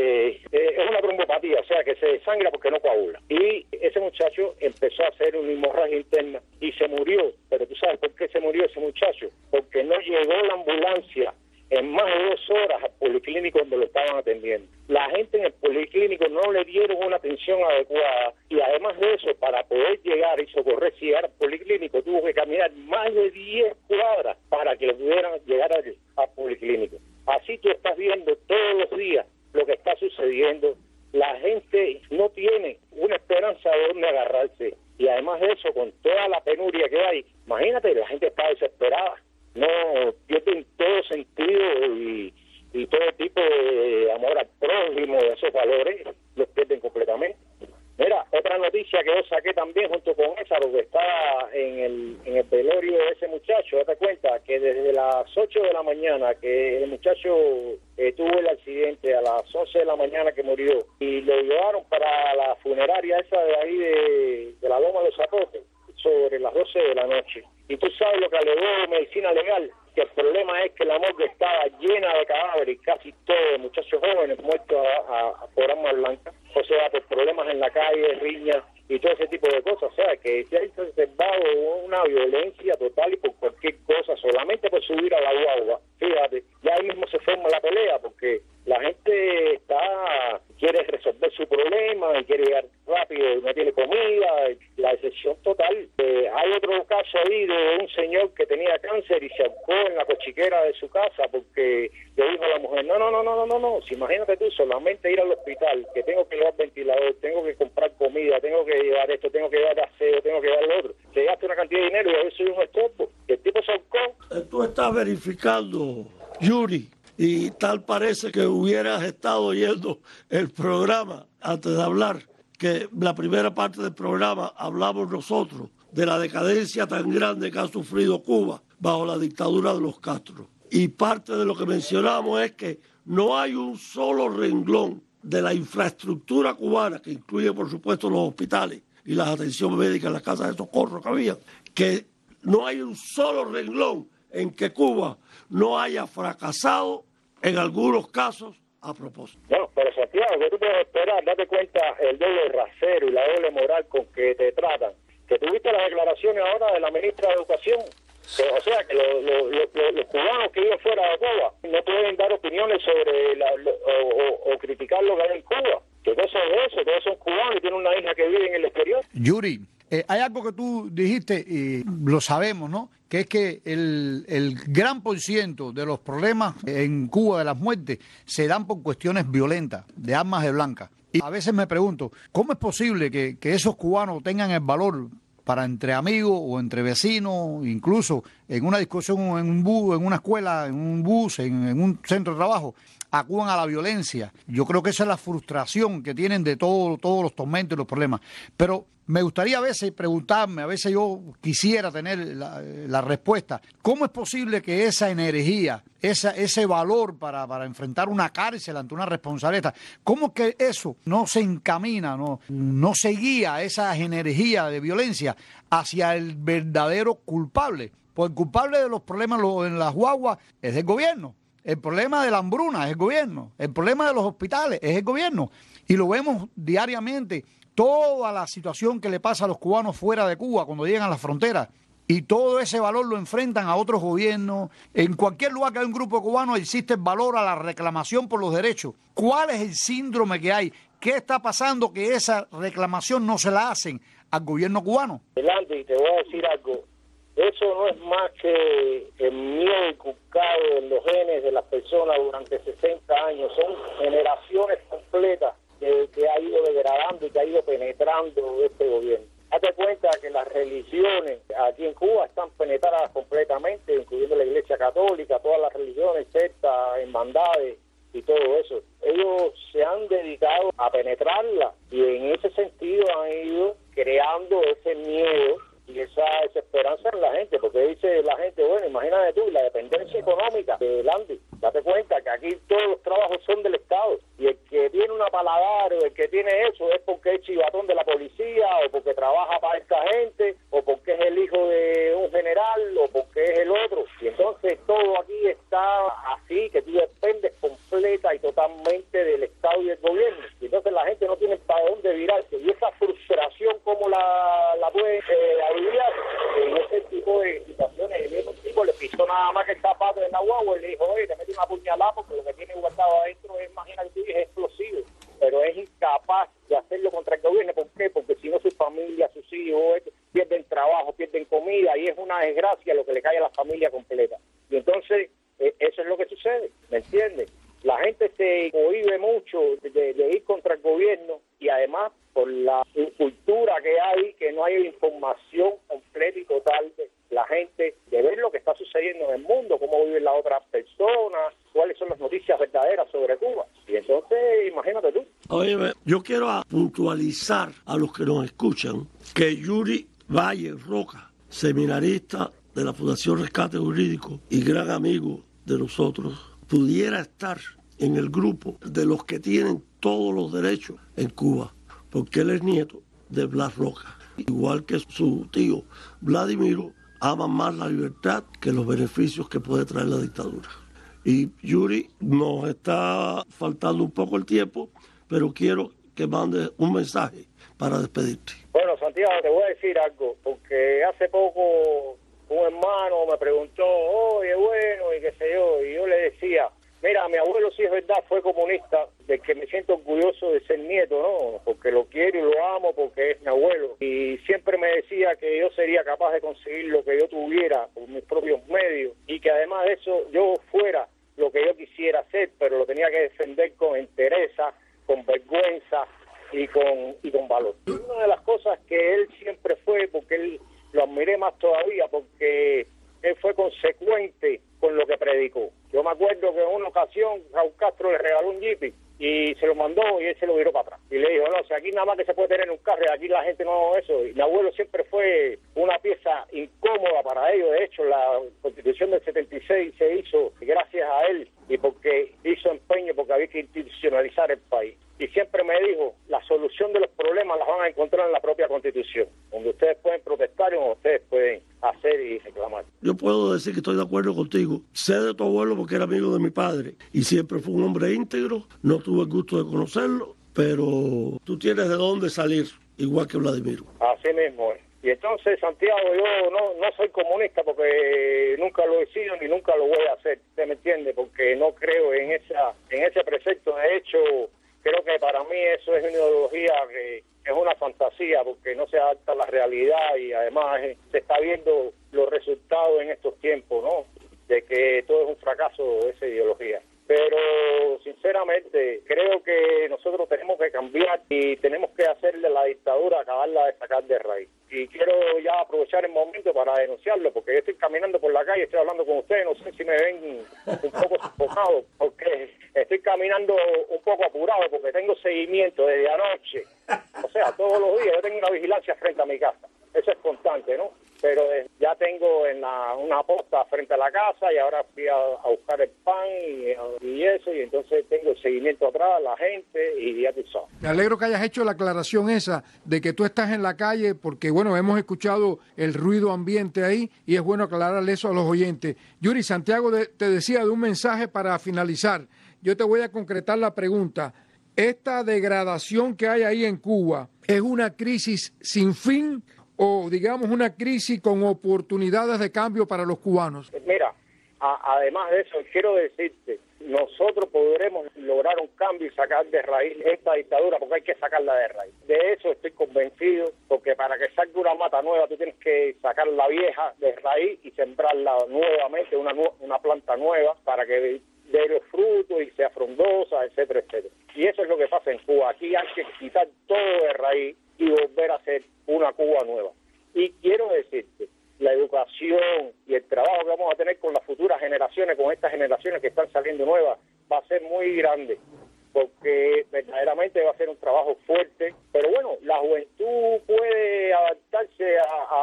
es una trombopatía, o sea que se desangra porque no coagula. Y ese muchacho empezó a hacer una hemorragia interna y se murió pero ¿tú sabes por qué se murió ese muchacho? Porque no llegó la ambulancia en más de 2 horas al policlínico donde lo estaban atendiendo. La gente en el policlínico no le dieron una atención adecuada y además de eso, para poder llegar y socorrer y llegar al policlínico, tuvo que caminar más de 10 cuadras para que le pudieran llegar al policlínico. Así tú estás viendo todos los días lo que está sucediendo. La gente no tiene una esperanza de dónde agarrarse y además de eso, con toda la penuria que hay, imagínate, la gente está desesperada. No pierden todo sentido y todo tipo de amor al prójimo, de esos valores, los pierden completamente. Mira, otra noticia que yo saqué también junto con esa, lo que está en el velorio de ese muchacho, date cuenta que desde las 8 de la mañana que el muchacho tuvo el accidente, a las 11 de la mañana que murió, y lo llevaron para la funeraria esa de ahí de la Loma de los Zapotes, sobre las 12 de la noche. Y tú sabes lo que alegó medicina legal, que el problema es que la morgue estaba llena de cadáveres, casi todos muchachos jóvenes muertos por arma blanca, o sea, por problemas en la calle, riñas y todo ese tipo de cosas. O sea, que se ha exacerbado una violencia total y por cualquier cosa, solamente por subir a la guagua. Fíjate, ya ahí mismo se forma la pelea, porque la gente quiere resolver su problema y quiere llegar rápido, no tiene comida, la excepción total. Hay otro caso ahí de un señor que tenía cáncer y se ahorcó en la cochiquera de su casa porque le dijo a la mujer, no, si imagínate tú, solamente ir al hospital, que tengo que llevar ventilador, tengo que comprar comida, tengo que llevar esto, tengo que llevar aseo, tengo que llevar lo otro. Se gasta una cantidad de dinero y a veces soy un estorbo. El tipo se ahorcó. Tú estás verificando, Yuri, y tal parece que hubieras estado oyendo el programa antes de hablar, que la primera parte del programa hablamos nosotros de la decadencia tan grande que ha sufrido Cuba bajo la dictadura de los Castro. Y parte de lo que mencionamos es que no hay un solo renglón de la infraestructura cubana, que incluye por supuesto los hospitales y las atenciones médicas, las casas de socorro que había, que no hay un solo renglón en que Cuba no haya fracasado en algunos casos a propósito. Bueno, pero Santiago, que tú puedes esperar, date cuenta el doble rasero y la doble moral con que te tratan. Que tuviste las declaraciones ahora de la ministra de Educación, que, o sea, que los cubanos que viven fuera de Cuba no pueden dar opiniones sobre o criticar lo que hay en Cuba. ¿Qué cosa es eso? Todos son cubanos y tienen una hija que vive en el exterior. Yuri, hay algo que tú dijiste y lo sabemos, ¿no? Que es que el gran % de los problemas en Cuba, de las muertes, se dan por cuestiones violentas, de armas de blanca. Y a veces me pregunto, ¿cómo es posible que esos cubanos tengan el valor para entre amigos o entre vecinos, incluso en una discusión en un bus, en una escuela, en un bus, en un centro de trabajo, acudan a la violencia? Yo creo que esa es la frustración que tienen de todos los tormentos y los problemas. Pero me gustaría a veces preguntarme, a veces yo quisiera tener la respuesta, ¿cómo es posible que esa energía, ese valor para enfrentar una cárcel ante una responsabilidad, cómo es que eso no se encamina, no se guía esa energía de violencia hacia el verdadero culpable? Pues el culpable de los problemas en las guaguas es el gobierno. El problema de la hambruna es el gobierno. El problema de los hospitales es el gobierno. Y lo vemos diariamente. Toda la situación que le pasa a los cubanos fuera de Cuba cuando llegan a la frontera. Y todo ese valor lo enfrentan a otros gobiernos. En cualquier lugar que hay un grupo de cubanos existe el valor a la reclamación por los derechos. ¿Cuál es el síndrome que hay? ¿Qué está pasando que esa reclamación no se la hacen al gobierno cubano? Andy, te voy a decir algo. Eso no es más que el miedo inculcado en los genes de las personas durante 60 años. Son generaciones completas que ha ido degradando y que ha ido penetrando este gobierno. Date cuenta que las religiones aquí en Cuba están penetradas completamente, incluyendo la Iglesia Católica, todas las religiones, sectas, hermandades y todo eso. Ellos se han dedicado a penetrarla y en ese sentido han ido creando ese miedo y esa desesperanza en la gente, porque dice la gente, bueno, imagínate tú, la dependencia económica de Landy. Date cuenta que aquí todos los trabajos son del Estado y el que tiene una paladar o el que tiene eso es porque es chivatón de la policía o porque trabaja para esta gente o porque es el hijo de un general o porque es el otro. Y entonces todo aquí está así, que tú dependes completa y totalmente del Estado y del gobierno. Y entonces la gente no tiene para dónde virarse. Y esa frustración, ¿cómo la puede aliviar? En ese tipo de capaz de hacerlo contra el gobierno. ¿Por qué? Porque si no, su familia, sus hijos pierden trabajo, pierden comida, y es una desgracia lo que le cae a la familia completa. Y entonces, eso es lo que sucede, ¿me entiendes? La gente se cohíbe mucho de ir contra el gobierno, y además por la cultura que hay, que no hay información completa y total de la gente, de ver lo que está sucediendo en el mundo, cómo viven las otras personas, cuáles son las noticias verdaderas sobre Cuba. Y entonces, imagínate tú. Oye, yo quiero puntualizar a los que nos escuchan que Yuri Valle Roca, seminarista de la Fundación Rescate Jurídico y gran amigo de nosotros, pudiera estar en el grupo de los que tienen todos los derechos en Cuba, porque él es nieto de Blas Roca. Igual que su tío Vladimiro, ama más la libertad que los beneficios que puede traer la dictadura. Y Yuri, nos está faltando un poco el tiempo, pero quiero que mandes un mensaje para despedirte. Bueno, Santiago, te voy a decir algo, porque hace poco un hermano me preguntó, oye, bueno, y qué sé yo, y yo le decía, mira, mi abuelo, sí es verdad, fue comunista, de que me siento orgulloso de ser nieto, ¿no? Porque lo quiero y lo amo, porque es mi abuelo. Y siempre me decía que yo sería capaz de conseguir lo que yo tuviera por mis propios medios, y que además de eso yo fuera lo que yo quisiera hacer, pero lo tenía que defender con entereza, con vergüenza y con valor. Y una de las cosas que él siempre fue, porque él lo admiré más todavía, porque él fue consecuente con lo que predicó. Yo me acuerdo que en una ocasión Raúl Castro le regaló un Jeep y se lo mandó y él se lo viró para atrás. Y le dijo, no, si aquí nada más que se puede tener un carro, y aquí la gente no eso. Y mi abuelo siempre fue una pieza incómoda para ellos. De hecho, la Constitución del 76 se hizo gracias a él y porque hizo empeño, porque había que institucionalizar el país. Y siempre me dijo, la solución de los problemas las van a encontrar en la propia Constitución, donde ustedes pueden protestar y donde ustedes pueden hacer y reclamar. Yo puedo decir que estoy de acuerdo contigo. Sé de tu abuelo porque era amigo de mi padre y siempre fue un hombre íntegro. No tuve el gusto de conocerlo, pero tú tienes de dónde salir, igual que Vladimiro. Así mismo es. Y entonces, Santiago, yo no soy comunista porque nunca lo he sido ni nunca lo voy a hacer, ¿usted me entiende? Porque no creo en ese precepto. De hecho, creo que para mí eso es una ideología que es una fantasía, porque no se adapta a la realidad y además se está viendo los resultados en estos tiempos, ¿no? De que todo es un fracaso esa ideología. Pero sinceramente creo que nosotros tenemos que cambiar y tenemos que hacerle la dictadura, acabarla de sacar de raíz. Y quiero ya aprovechar el momento para denunciarlo, porque yo estoy caminando por la calle, estoy hablando con ustedes, no sé si me ven un poco sofocado, porque estoy caminando un poco apurado, porque tengo seguimiento desde anoche. O sea, todos los días yo tengo una vigilancia frente a mi casa. Eso es constante, ¿no? Pero ya tengo una posta frente a la casa y ahora fui a buscar el pan y eso, y entonces tengo el seguimiento atrás, la gente, y ya tú sabes. Me alegro que hayas hecho la aclaración esa de que tú estás en la calle, porque bueno, hemos escuchado el ruido ambiente ahí y es bueno aclararle eso a los oyentes. Yuri, Santiago te decía de un mensaje para finalizar. Yo te voy a concretar la pregunta. ¿Esta degradación que hay ahí en Cuba es una crisis sin fin o digamos una crisis con oportunidades de cambio para los cubanos? Mira, además de eso, quiero decirte, nosotros podremos lograr un cambio y sacar de raíz esta dictadura, porque hay que sacarla de raíz. De eso estoy convencido, porque para que salga una mata nueva tú tienes que sacar la vieja de raíz y sembrarla nuevamente, una planta nueva, para que dé los frutos y sea frondosa, etcétera, etcétera. Y eso es lo que pasa en Cuba. Aquí hay que quitar todo de raíz y volver a hacer una Cuba nueva. Y quiero decirte, la educación y el trabajo que vamos a tener con las futuras generaciones, con estas generaciones que están saliendo nuevas, va a ser muy grande, porque verdaderamente va a ser un trabajo fuerte. Pero bueno, la juventud puede adaptarse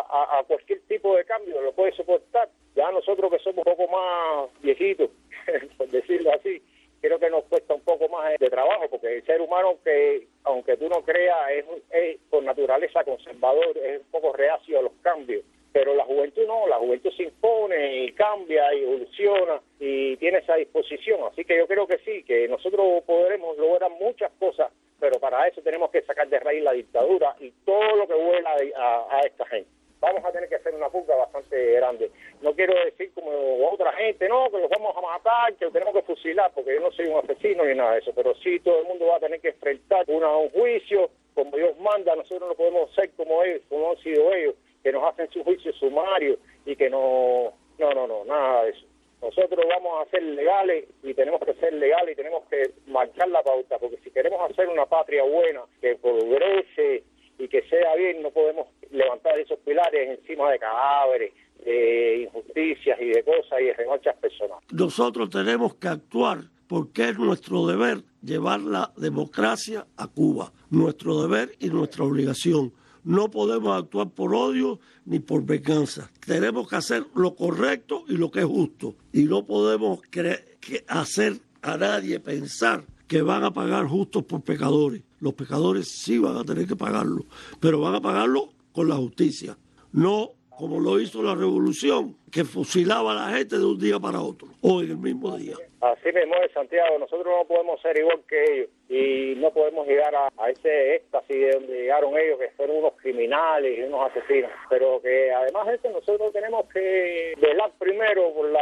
a cualquier tipo de cambio, lo puede soportar. Ya nosotros que somos un poco más viejitos, por decirlo así, creo que nos cuesta un poco más de trabajo, porque el ser humano, que aunque tú no creas, es por naturaleza conservador, es un poco reacio a los cambios. Pero la juventud no, la juventud se impone y cambia y evoluciona y tiene esa disposición. Así que yo creo que sí, que nosotros podremos lograr muchas cosas, pero para eso tenemos que sacar de raíz la dictadura y todo lo que huela a esta gente. Vamos a tener que hacer una purga bastante grande. No quiero decir como otra gente, no, que los vamos a matar, que los tenemos que fusilar, porque yo no soy un asesino ni nada de eso, pero sí todo el mundo va a tener que enfrentar un juicio como Dios manda. Nosotros no podemos ser como ellos, como han sido ellos, que nos hacen su juicio sumario y que no, nada de eso. Nosotros vamos a ser legales y tenemos que ser legales y tenemos que marcar la pauta, porque si queremos hacer una patria buena, que progrese y que sea bien, no podemos levantar esos pilares encima de cadáveres, de injusticias y de cosas y de revanchas personales. Nosotros tenemos que actuar porque es nuestro deber llevar la democracia a Cuba, nuestro deber y nuestra obligación. No podemos actuar por odio ni por venganza. Tenemos que hacer lo correcto y lo que es justo. Y no podemos hacer a nadie pensar que van a pagar justos por pecadores. Los pecadores sí van a tener que pagarlo, pero van a pagarlo con la justicia. No como lo hizo la revolución, que fusilaba a la gente de un día para otro, o en el mismo día. Así mismo es, Santiago. Nosotros no podemos ser igual que ellos y no podemos llegar a ese éxtasis de donde llegaron ellos, que fueron unos criminales y unos asesinos. Pero que además de eso, nosotros tenemos que velar primero por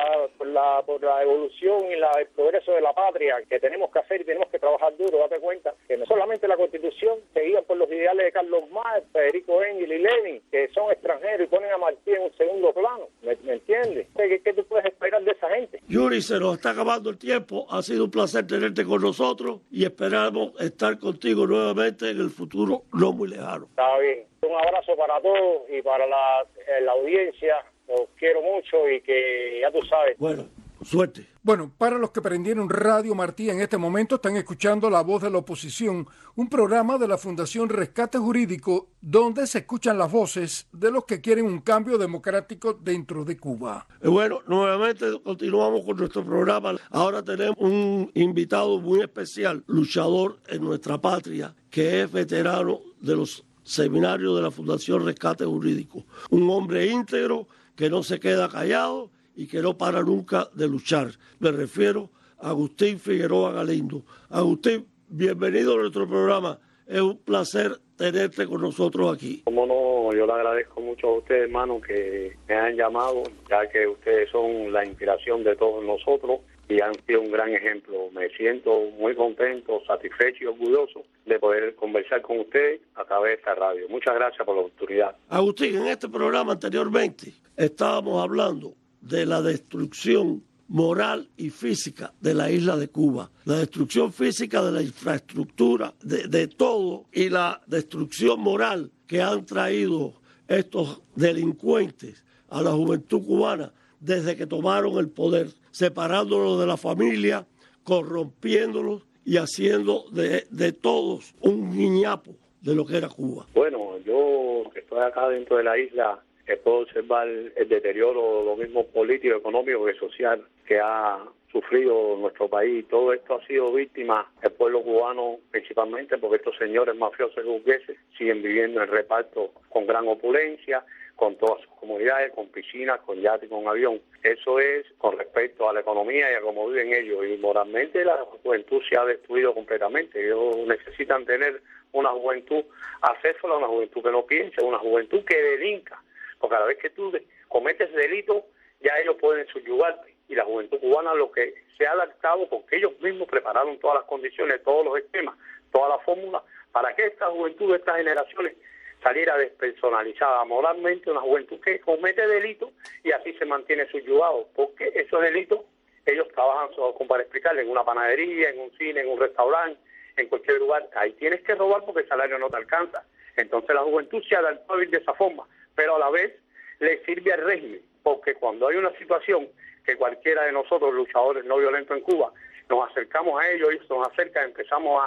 la evolución y el progreso de la patria, que tenemos que hacer y tenemos que trabajar duro. Date cuenta que no solamente la Constitución se guía por los ideales de Carlos Marx, Federico Engels y Lenin, que son extranjeros y ponen a Martí en un segundo plano. ¿Me entiendes? ¿Qué tú puedes esperar de esa gente? Yuri, se nos está acabando el tiempo. Ha sido un placer tenerte con nosotros y esperamos estar contigo nuevamente en el futuro no muy lejano. Está bien. Un abrazo para todos y para la audiencia. Los quiero mucho y que ya tú sabes. Bueno, suerte. Bueno, para los que prendieron Radio Martí en este momento, están escuchando La Voz de la Oposición, un programa de la Fundación Rescate Jurídico donde se escuchan las voces de los que quieren un cambio democrático dentro de Cuba. Bueno, nuevamente continuamos con nuestro programa. Ahora tenemos un invitado muy especial, luchador en nuestra patria, que es veterano de los seminarios de la Fundación Rescate Jurídico. Un hombre íntegro que no se queda callado y que no para nunca de luchar. Me refiero a Agustín Figueroa Galindo. Agustín, bienvenido a nuestro programa. Es un placer tenerte con nosotros aquí. Como no, yo le agradezco mucho a ustedes, hermano, que me han llamado, ya que ustedes son la inspiración de todos nosotros y han sido un gran ejemplo. Me siento muy contento, satisfecho y orgulloso de poder conversar con ustedes a través de esta radio. Muchas gracias por la oportunidad. Agustín, en este programa anteriormente estábamos hablando de la destrucción moral y física de la isla de Cuba, la destrucción física de la infraestructura, de todo, y la destrucción moral que han traído estos delincuentes a la juventud cubana desde que tomaron el poder, separándolos de la familia, corrompiéndolos y haciendo de todos un guiñapo de lo que era Cuba. Bueno, yo que estoy acá dentro de la isla, puedo observar el deterioro, lo mismo político, económico que social, que ha sufrido nuestro país. Todo esto ha sido víctima del pueblo cubano, principalmente porque estos señores mafiosos y burgueses siguen viviendo en reparto con gran opulencia, con todas sus comunidades, con piscinas, con yate, con avión. Eso es con respecto a la economía y a cómo viven ellos. Y moralmente la juventud se ha destruido completamente. Ellos necesitan tener una juventud acéfala, una juventud que no piense, una juventud que delinca. Porque a la vez que tú cometes delito, ya ellos pueden subyugarte. Y la juventud cubana lo que se ha adaptado, porque ellos mismos prepararon todas las condiciones, todos los esquemas, todas las fórmulas, para que esta juventud de estas generaciones saliera despersonalizada moralmente, una juventud que comete delitos y así se mantiene subyugado. Porque esos delitos, ellos trabajan, como para explicarle, en una panadería, en un cine, en un restaurante, en cualquier lugar. Ahí tienes que robar porque el salario no te alcanza. Entonces la juventud se adaptó a vivir de esa forma, pero a la vez le sirve al régimen, porque cuando hay una situación que cualquiera de nosotros, luchadores no violentos en Cuba, nos acercamos a ellos, ellos nos acercan, empezamos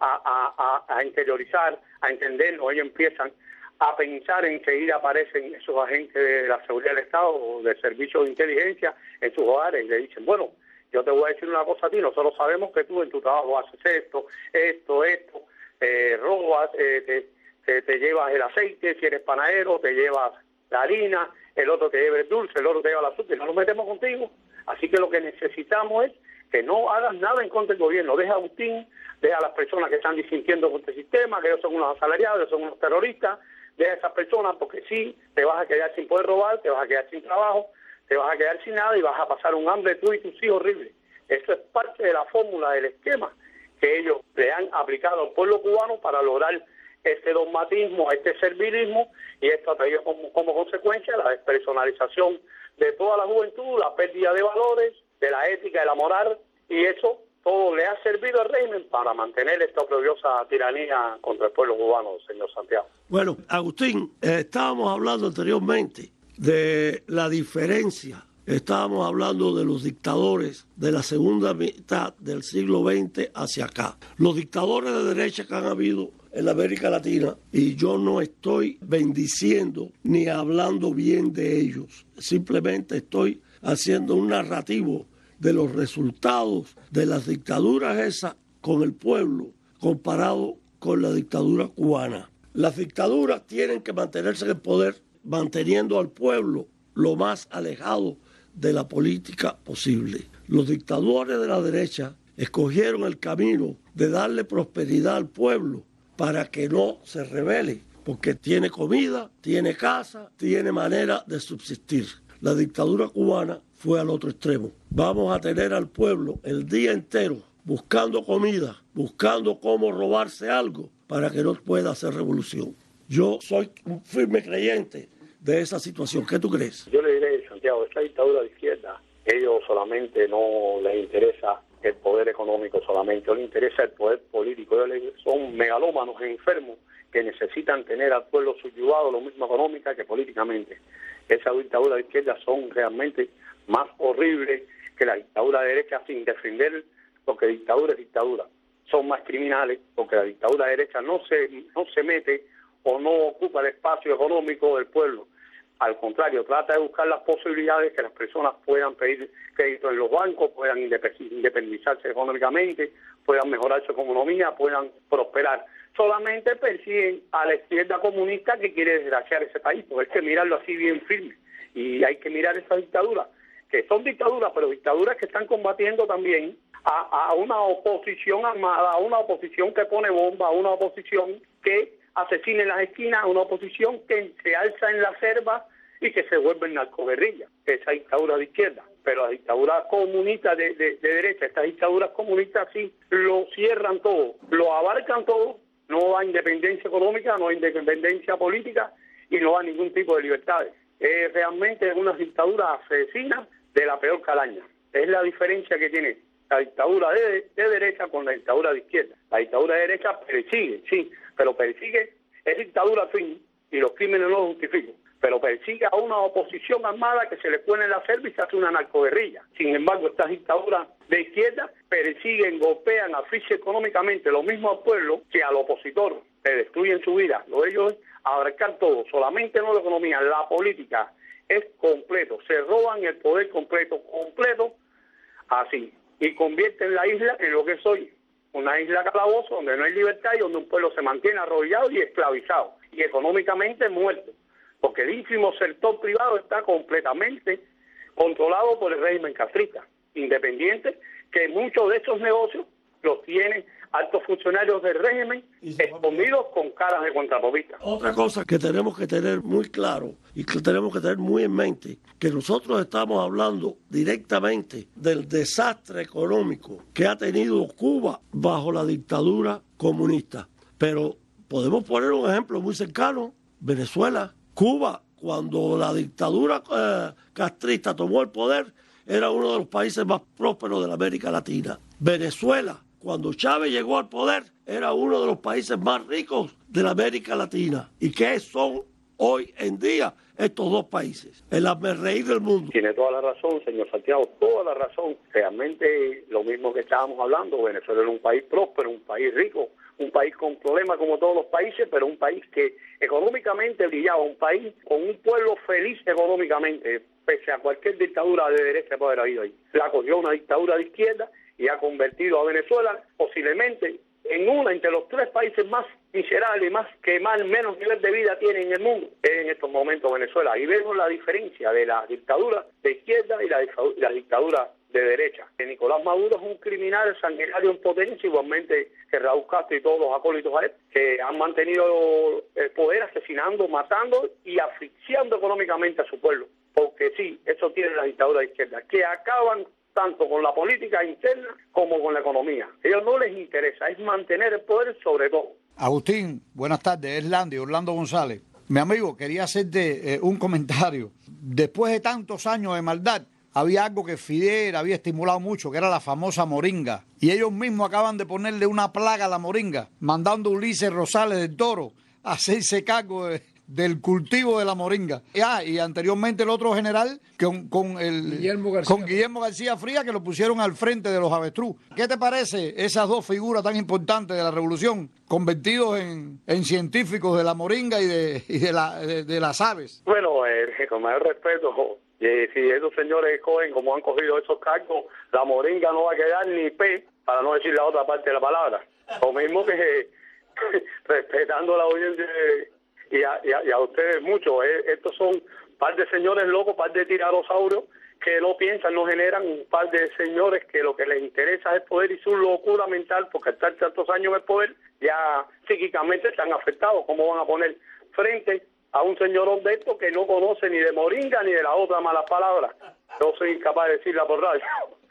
a interiorizar, a entendernos, ellos empiezan a pensar, enseguida aparecen esos agentes de la seguridad del Estado o del servicio de inteligencia en sus hogares y le dicen, bueno, yo te voy a decir una cosa a ti, nosotros sabemos que tú en tu trabajo haces esto, robas, te llevas el aceite, si eres panadero, te llevas la harina, el otro te lleva el dulce, el otro te lleva el azúcar, no nos metemos contigo. Así que lo que necesitamos es que no hagas nada en contra del gobierno. Deja a Agustín, deja a las personas que están disintiendo contra el sistema, que ellos son unos asalariados, ellos son unos terroristas, deja a esas personas porque sí, te vas a quedar sin poder robar, te vas a quedar sin trabajo, te vas a quedar sin nada y vas a pasar un hambre tú y tus hijos horrible. Eso es parte de la fórmula, del esquema que ellos le han aplicado al pueblo cubano para lograr este dogmatismo, este servilismo, y esto ha traído como consecuencia la despersonalización de toda la juventud, la pérdida de valores, de la ética, de la moral, y eso todo le ha servido al régimen para mantener esta oprobiosa tiranía contra el pueblo cubano, señor Santiago. Bueno, Agustín, estábamos hablando anteriormente de la diferencia. Estábamos hablando de los dictadores de la segunda mitad del siglo XX hacia acá. Los dictadores de derecha que han habido en la América Latina, y yo no estoy bendiciendo ni hablando bien de ellos. Simplemente estoy haciendo un narrativo de los resultados de las dictaduras esas con el pueblo comparado con la dictadura cubana. Las dictaduras tienen que mantenerse en el poder manteniendo al pueblo lo más alejado de la política posible. Los dictadores de la derecha escogieron el camino de darle prosperidad al pueblo para que no se rebele, porque tiene comida, tiene casa, tiene manera de subsistir. La dictadura cubana fue al otro extremo. Vamos a tener al pueblo el día entero buscando comida, buscando cómo robarse algo para que no pueda hacer revolución. Yo soy un firme creyente de esa situación. ¿Qué tú crees? Yo le diré, Santiago, esta dictadura de izquierda, ellos solamente no les interesa el poder económico solamente, no les interesa el poder político. Ellos son megalómanos enfermos que necesitan tener al pueblo subyugado lo mismo económica que políticamente. Esas dictaduras de izquierda son realmente más horribles que la dictadura de derecha, sin defender, porque dictadura es dictadura. Son más criminales porque la dictadura de derecha no se mete o no ocupa el espacio económico del pueblo. Al contrario, trata de buscar las posibilidades que las personas puedan pedir crédito en los bancos, puedan independizarse económicamente, puedan mejorar su economía, puedan prosperar. Solamente persiguen a la izquierda comunista que quiere desgraciar ese país, porque hay que mirarlo así bien firme. Y hay que mirar esas dictaduras, que son dictaduras, pero dictaduras que están combatiendo también a una oposición armada, a una oposición que pone bomba, a una oposición que asesina en las esquinas, a una oposición que se alza en la selva y que se vuelve narcoguerrilla. Esa dictadura de izquierda. Pero las dictaduras comunistas de derecha, estas dictaduras comunistas sí lo cierran todo, lo abarcan todo, no hay independencia económica, no hay independencia política y no hay ningún tipo de libertades. Realmente es una dictadura asesina de la peor calaña. Es la diferencia que tiene la dictadura de derecha con la dictadura de izquierda. La dictadura de derecha persigue, sí, pero persigue, es dictadura fin y los crímenes no los justifican, pero persigue a una oposición armada que se le pone en la selva y se hace una narcoguerrilla. Sin embargo, estas dictaduras de izquierda persiguen, golpean, asfixian económicamente lo mismo al pueblo que al opositor, le destruyen su vida. Lo de ellos es abarcar todo, solamente no la economía, la política es completo, se roban el poder completo, así, y convierten la isla en lo que es hoy, una isla calabozo donde no hay libertad y donde un pueblo se mantiene arrodillado y esclavizado, y económicamente muerto, porque el ínfimo sector privado está completamente controlado por el régimen castrista, independiente, que muchos de estos negocios los tienen altos funcionarios del régimen escondidos con caras de contrapopistas. Otra cosa que tenemos que tener muy claro y que tenemos que tener muy en mente, que nosotros estamos hablando directamente del desastre económico que ha tenido Cuba bajo la dictadura comunista. Pero podemos poner un ejemplo muy cercano, Venezuela. Cuba, cuando la dictadura castrista tomó el poder, era uno de los países más prósperos de la América Latina. Venezuela, cuando Chávez llegó al poder, era uno de los países más ricos de la América Latina. ¿Y qué son hoy en día estos dos países? El hazmerreír del mundo. Tiene toda la razón, señor Santiago, toda la razón. Realmente lo mismo que estábamos hablando, Venezuela era un país próspero, un país rico, un país con problemas como todos los países, pero un país que económicamente brillaba, un país con un pueblo feliz económicamente, pese a cualquier dictadura de derecha que pueda haber habido ahí. La cogió una dictadura de izquierda y ha convertido a Venezuela posiblemente en entre los tres países más miserables, menos nivel de vida tiene en el mundo, es en estos momentos Venezuela. Y vemos la diferencia de la dictadura de izquierda y la dictadura de derecha. Que Nicolás Maduro es un criminal sanguinario en potencia, igualmente que Raúl Castro y todos los acólitos a él, que han mantenido el poder asesinando, matando y asfixiando económicamente a su pueblo. Porque sí, eso tiene la dictadura de izquierda, que acaban tanto con la política interna como con la economía. A ellos no les interesa, es mantener el poder sobre todo. Agustín, buenas tardes, es Landy, Orlando González. Mi amigo, quería hacerte un comentario. Después de tantos años de maldad, había algo que Fidel había estimulado mucho, que era la famosa moringa. Y ellos mismos acaban de ponerle una plaga a la moringa, mandando a Ulises Rosales del Toro a hacerse cargo del cultivo de la moringa. Y anteriormente el otro general con Guillermo García Frías, que lo pusieron al frente de los avestruz. ¿Qué te parece esas dos figuras tan importantes de la revolución, convertidos en científicos de la moringa y de las aves? Bueno, con mayor respeto, si esos señores cogen como han cogido esos cargos, la moringa no va a quedar ni P, para no decir la otra parte de la palabra. Lo mismo que respetando la audiencia y a ustedes mucho. Estos son par de señores locos, par de tiranosaurios que no piensan, no generan, un par de señores que lo que les interesa es poder y su locura mental, porque al estar tantos años en el poder, ya psíquicamente están afectados. ¿Cómo van a poner frente a un señor de estos que no conoce ni de moringa ni de la otra mala palabra? Yo soy incapaz de decirla por radio.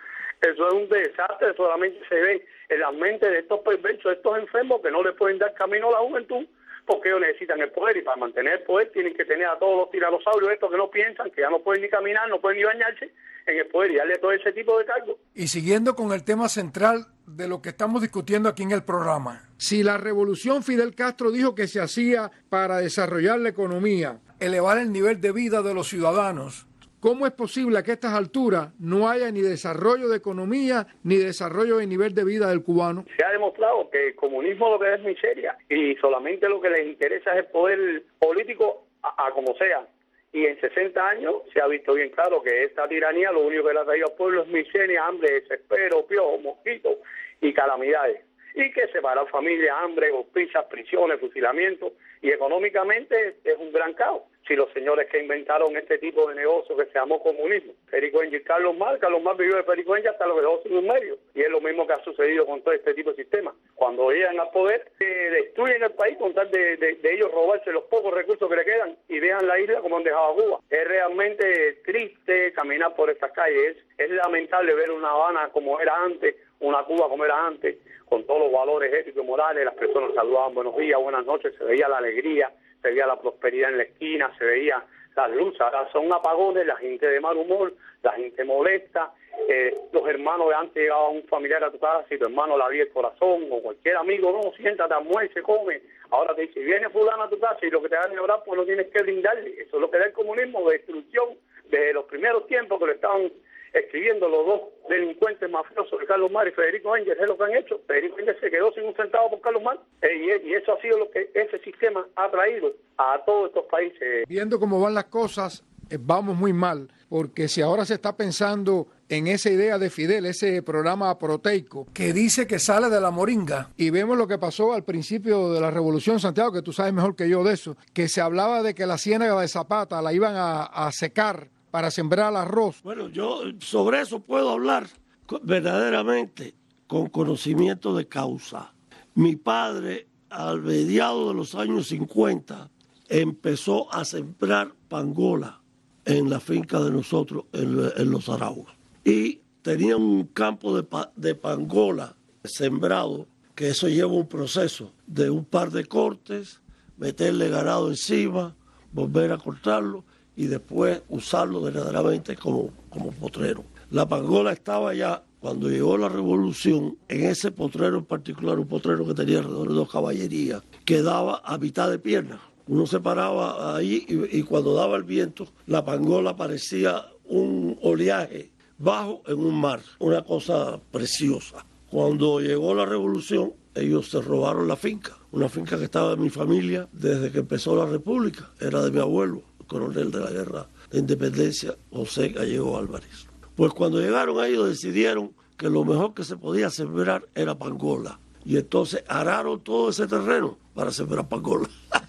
Eso es un desastre, solamente se ve en las mentes de estos perversos, estos enfermos que no les pueden dar camino a la juventud, porque ellos necesitan el poder, y para mantener el poder tienen que tener a todos los tiranosaurios estos que no piensan, que ya no pueden ni caminar, no pueden ni bañarse, en el poder y darle todo ese tipo de cargos. Y siguiendo con el tema central de lo que estamos discutiendo aquí en el programa, si la revolución Fidel Castro dijo que se hacía para desarrollar la economía, elevar el nivel de vida de los ciudadanos, ¿cómo es posible que a estas alturas no haya ni desarrollo de economía ni desarrollo de nivel de vida del cubano? Se ha demostrado que el comunismo lo que es miseria y solamente lo que les interesa es el poder político a como sea. Y en 60 años se ha visto bien claro que esta tiranía lo único que le ha traído al pueblo es miseria, hambre, desespero, piojos, mosquitos y calamidades. Y que separar familias, hambre, golpizas, prisiones, fusilamientos, y económicamente es un gran caos. Si los señores que inventaron este tipo de negocio que se llamó comunismo, Federico Engel y Carlos Marx vivió de Federico Engel hasta los dejó sin un medio, y es lo mismo que ha sucedido con todo este tipo de sistemas. Cuando llegan al poder, destruyen el país con tal de ellos robarse los pocos recursos que le quedan y dejan la isla como han dejado a Cuba. Es realmente triste caminar por estas calles, es lamentable ver una Habana como era antes, una Cuba como era antes, con todos los valores éticos y morales, las personas saludaban buenos días, buenas noches, se veía la alegría, se veía la prosperidad en la esquina, se veía las luces. Ahora son apagones, la gente de mal humor, la gente molesta, los hermanos de antes llegaba un familiar a tu casa, si tu hermano le abría el corazón, o cualquier amigo, no, siéntate, almuerce, come. Ahora te dice, viene fulano a tu casa y lo que te dan a hablar, pues no tienes que brindarle. Eso es lo que da el comunismo, de destrucción, desde los primeros tiempos que lo estaban escribiendo los dos delincuentes mafiosos de Carlos Marx y Federico Engel, es lo que han hecho. Federico Engel se quedó sin un centavo por Carlos Marx, y eso ha sido lo que ese sistema ha traído a todos estos países. Viendo cómo van las cosas, vamos muy mal, porque si ahora se está pensando en esa idea de Fidel, ese programa proteico, que dice que sale de la moringa, y vemos lo que pasó al principio de la Revolución, Santiago, que tú sabes mejor que yo de eso, que se hablaba de que la ciénaga de Zapata la iban a secar para sembrar arroz. Bueno, yo sobre eso puedo hablar verdaderamente con conocimiento de causa. Mi padre, al mediado de los años 50, empezó a sembrar pangola en la finca de nosotros, en Los Araújos. Y tenía un campo de pangola sembrado, que eso lleva un proceso de un par de cortes, meterle ganado encima, volver a cortarlo, y después usarlo verdaderamente como potrero. La pangola estaba ya, cuando llegó la revolución, en ese potrero en particular, un potrero que tenía alrededor de 2 caballerías, que daba a mitad de pierna. Uno se paraba ahí y cuando daba el viento, la pangola parecía un oleaje bajo en un mar, una cosa preciosa. Cuando llegó la revolución, ellos se robaron la finca, una finca que estaba en mi familia desde que empezó la república, era de mi abuelo, coronel de la guerra de independencia, José Gallego Álvarez. Pues cuando llegaron ellos decidieron que lo mejor que se podía sembrar era pangola. Y entonces araron todo ese terreno para sembrar pangola.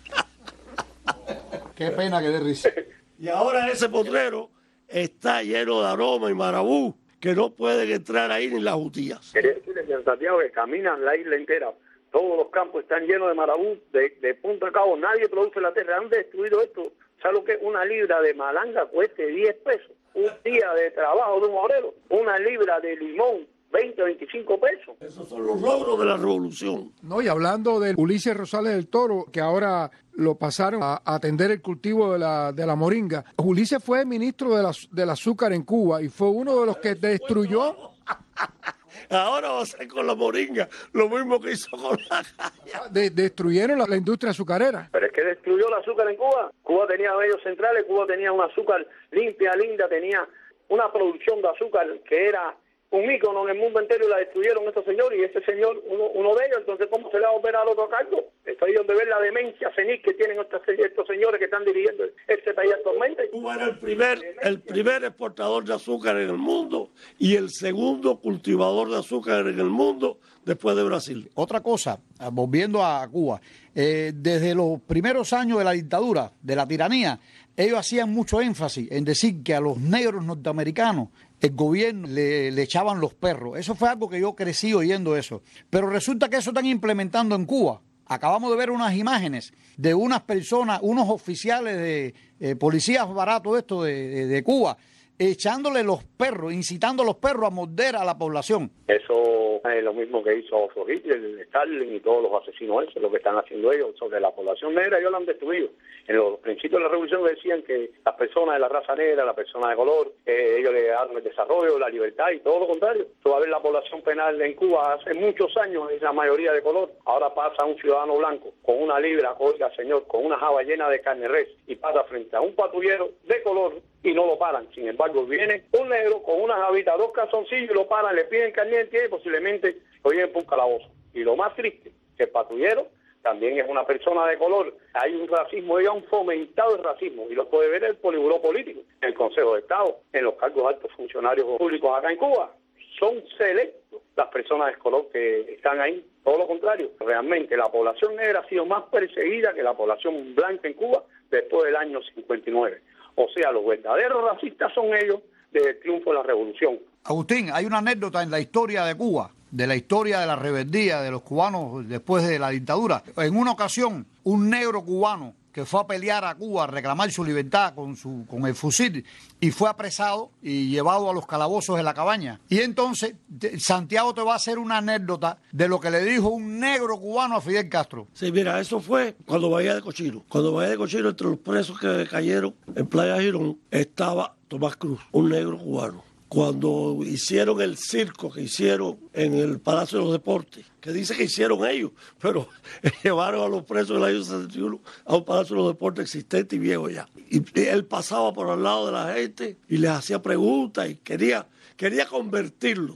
Qué pena que dé risa. Y ahora ese potrero está lleno de aroma y marabú, que no pueden entrar ahí ni las jutías. Quería decirles en Santiago que caminan la isla entera. Todos los campos están llenos de marabú, de punta a cabo. Nadie produce la tierra. Han destruido esto. ¿Sabes lo que una libra de malanga cueste 10 pesos? un día de trabajo de un obrero, una libra de limón, 20 o 25 pesos. Esos son los logros de la revolución. No, y hablando de Ulises Rosales del Toro, que ahora lo pasaron a atender el cultivo de la moringa. Ulises fue ministro del azúcar en Cuba y fue uno de los que destruyó. Ahora va a ser con la moringa lo mismo que hizo con la caña. Destruyeron la industria azucarera. Pero es que destruyó el azúcar en Cuba. Cuba tenía medios centrales, Cuba tenía un azúcar limpia, linda, tenía una producción de azúcar que era un ícono en el mundo entero y la destruyeron estos señores, y ese señor, uno de ellos, entonces ¿cómo se le va a operar al otro cargo? Está ahí donde ven la demencia senil que tienen estos señores que están dirigiendo este país actualmente. Cuba era el primer exportador de azúcar en el mundo y el segundo cultivador de azúcar en el mundo después de Brasil. Otra cosa, volviendo a Cuba, desde los primeros años de la dictadura, de la tiranía, ellos hacían mucho énfasis en decir que a los negros norteamericanos el gobierno le echaban los perros. Eso fue algo que yo crecí oyendo eso. Pero resulta que eso están implementando en Cuba. Acabamos de ver unas imágenes de unas personas, unos oficiales de policías baratos de Cuba, echándole los perros, incitando a los perros a morder a la población. Eso es lo mismo que hizo Hitler, Stalin y todos los asesinos esos, lo que están haciendo ellos sobre la población negra. Ellos la han destruido. En los principios de la revolución decían que las personas de la raza negra, las personas de color, ellos le daban el desarrollo, la libertad, y todo lo contrario. Tú vas a ver la población penal en Cuba hace muchos años, es la mayoría de color. Ahora pasa un ciudadano blanco con una libra, oiga señor, con una java llena de carne res, y pasa frente a un patrullero de color y no lo paran. Sin embargo, viene un negro con una javita, 2 calzoncillos, y lo paran, le piden carnet y posiblemente lo lleven por un calabozo. Y lo más triste, que el patrullero también es una persona de color. Hay un racismo, hay un fomentado el racismo, y lo puede ver el poliburó político, en el Consejo de Estado, en los cargos altos funcionarios públicos acá en Cuba. Son selectos las personas de color que están ahí. Todo lo contrario, realmente la población negra ha sido más perseguida que la población blanca en Cuba después del año 59. O sea, los verdaderos racistas son ellos desde el triunfo de la revolución. Agustín, hay una anécdota en la historia de Cuba, de la historia de la rebeldía de los cubanos después de la dictadura. En una ocasión, un negro cubano que fue a pelear a Cuba, a reclamar su libertad con el fusil, y fue apresado y llevado a los calabozos de la cabaña. Y entonces, Santiago te va a hacer una anécdota de lo que le dijo un negro cubano a Fidel Castro. Sí, mira, eso fue cuando Bahía de Cochino. Cuando Bahía de Cochino, entre los presos que cayeron en Playa Girón, estaba Tomás Cruz, un negro cubano. Cuando hicieron el circo que hicieron en el Palacio de los Deportes, que dice que hicieron ellos, pero llevaron a los presos del año 61 a un Palacio de los Deportes existente y viejo ya. Y él pasaba por al lado de la gente y les hacía preguntas y quería convertirlos.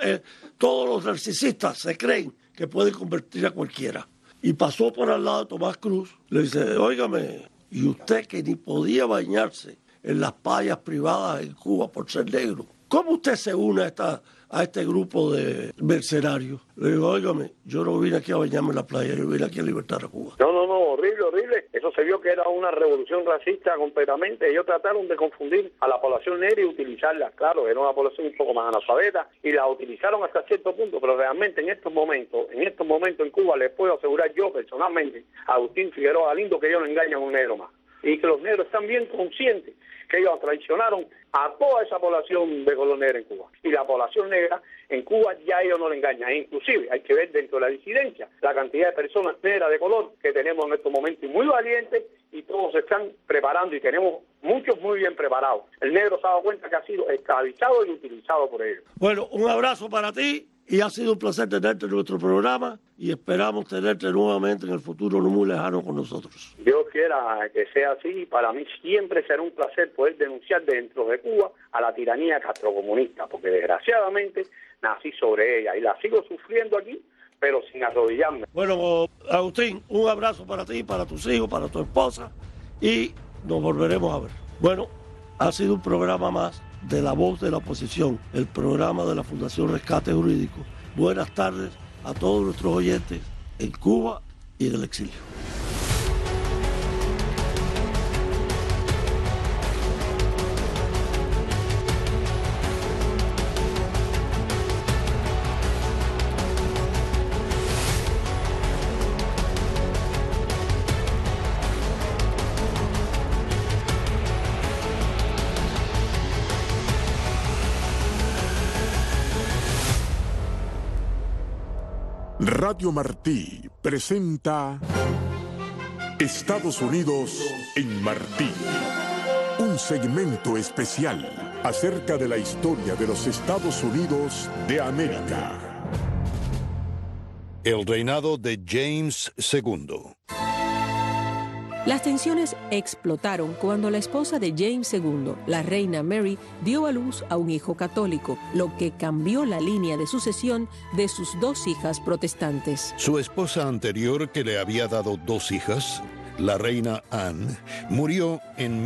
Todos los narcisistas se creen que pueden convertir a cualquiera. Y pasó por al lado de Tomás Cruz, le dice, óigame, y usted que ni podía bañarse en las playas privadas en Cuba por ser negro, ¿cómo usted se une a este grupo de mercenarios? Le digo, óigame, yo no vine aquí a bañarme en la playa, yo vine aquí a libertar a Cuba. No, horrible. Eso se vio que era una revolución racista completamente. Ellos trataron de confundir a la población negra y utilizarla. Claro, era una población un poco más analfabeta y la utilizaron hasta cierto punto, pero realmente en estos momentos en Cuba, les puedo asegurar yo personalmente, a Agustín Figueroa Galindo, que ellos no engañan a un negro más. Y que los negros están bien conscientes que ellos traicionaron a toda esa población de color negra en Cuba. Y la población negra en Cuba ya ellos no le engañan. Inclusive hay que ver dentro de la disidencia la cantidad de personas negras de color que tenemos en estos momentos, y muy valientes, y todos se están preparando, y tenemos muchos muy bien preparados. El negro se ha dado cuenta que ha sido esclavizado y utilizado por ellos. Bueno, un abrazo para ti. Y ha sido un placer tenerte en nuestro programa y esperamos tenerte nuevamente en el futuro no muy lejano con nosotros. Dios quiera que sea así. Para mí siempre será un placer poder denunciar dentro de Cuba a la tiranía castrocomunista, porque desgraciadamente nací sobre ella y la sigo sufriendo aquí, pero sin arrodillarme. Bueno, Agustín, un abrazo para ti, para tus hijos, para tu esposa, y nos volveremos a ver. Bueno, ha sido un programa más de La Voz de la Oposición, el programa de la Fundación Rescate Jurídico. Buenas tardes a todos nuestros oyentes en Cuba y en el exilio. Radio Martí presenta Estados Unidos en Martí. Un segmento especial acerca de la historia de los Estados Unidos de América. El reinado de James II. Las tensiones explotaron cuando la esposa de James II, la reina Mary, dio a luz a un hijo católico, lo que cambió la línea de sucesión de sus dos hijas protestantes. Su esposa anterior, que le había dado dos hijas, la reina Anne, murió en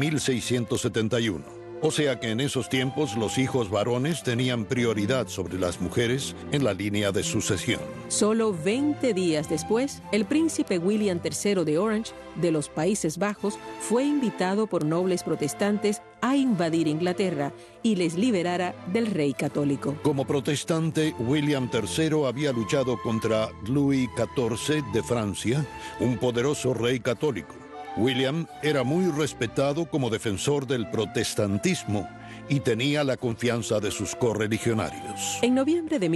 1671. O sea que en esos tiempos los hijos varones tenían prioridad sobre las mujeres en la línea de sucesión. Solo 20 días después, el príncipe William III de Orange, de los Países Bajos, fue invitado por nobles protestantes a invadir Inglaterra y les liberara del rey católico. Como protestante, William III había luchado contra Louis XIV de Francia, un poderoso rey católico. William era muy respetado como defensor del protestantismo y tenía la confianza de sus correligionarios. En noviembre de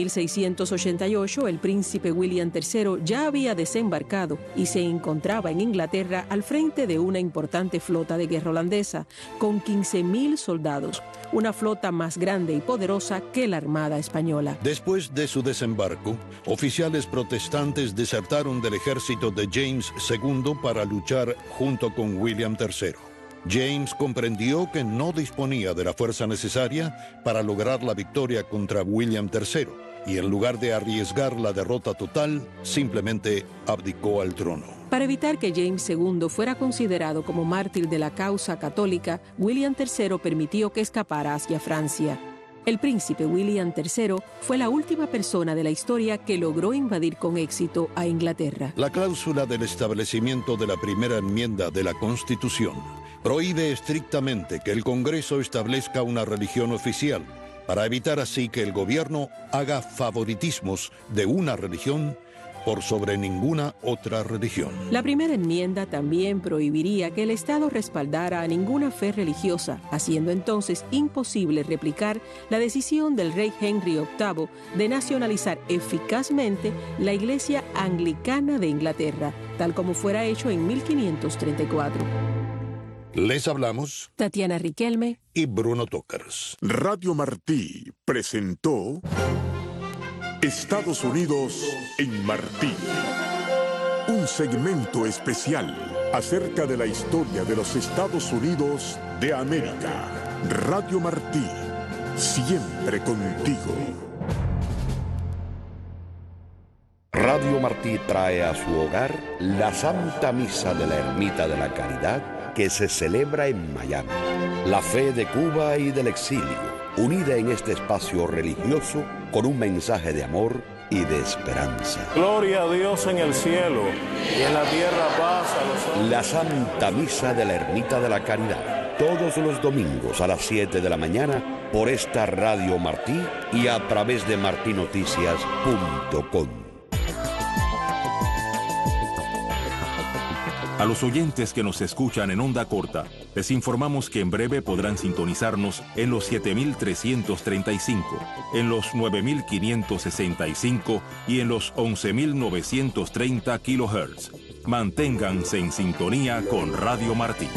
1688, el príncipe William III ya había desembarcado y se encontraba en Inglaterra al frente de una importante flota de guerra holandesa, con 15.000 soldados, una flota más grande y poderosa que la Armada Española. Después de su desembarco, oficiales protestantes desertaron del ejército de James II para luchar junto con William III. James comprendió que no disponía de la fuerza necesaria para lograr la victoria contra William III y en lugar de arriesgar la derrota total, simplemente abdicó al trono. Para evitar que James II fuera considerado como mártir de la causa católica, William III permitió que escapara hacia Francia. El príncipe William III fue la última persona de la historia que logró invadir con éxito a Inglaterra. La cláusula del establecimiento de la primera enmienda de la Constitución prohíbe estrictamente que el Congreso establezca una religión oficial, para evitar así que el gobierno haga favoritismos de una religión por sobre ninguna otra religión. La primera enmienda también prohibiría que el Estado respaldara a ninguna fe religiosa, haciendo entonces imposible replicar la decisión del rey Henry VIII de nacionalizar eficazmente la Iglesia Anglicana de Inglaterra, tal como fuera hecho en 1534. Les hablamos Tatiana Riquelme y Bruno Tócars. Radio Martí presentó Estados Unidos en Martí. Un segmento especial acerca de la historia de los Estados Unidos de América. Radio Martí, siempre contigo. Radio Martí trae a su hogar la Santa Misa de la Ermita de la Caridad, que se celebra en Miami. La fe de Cuba y del exilio, unida en este espacio religioso con un mensaje de amor y de esperanza. Gloria a Dios en el cielo y en la tierra paz a los hombres. La Santa Misa de la Ermita de la Caridad, todos los domingos a las 7 de la mañana por esta Radio Martí y a través de martinoticias.com. A los oyentes que nos escuchan en onda corta, les informamos que en breve podrán sintonizarnos en los 7.335, en los 9.565 y en los 11.930 kHz. Manténganse en sintonía con Radio Martí.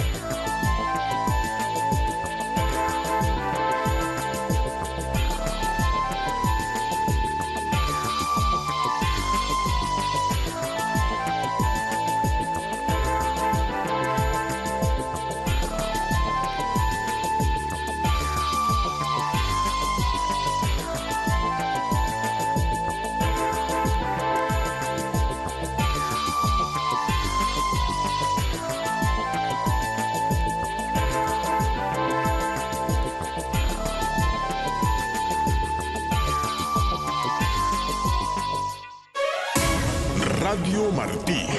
Radio Martí.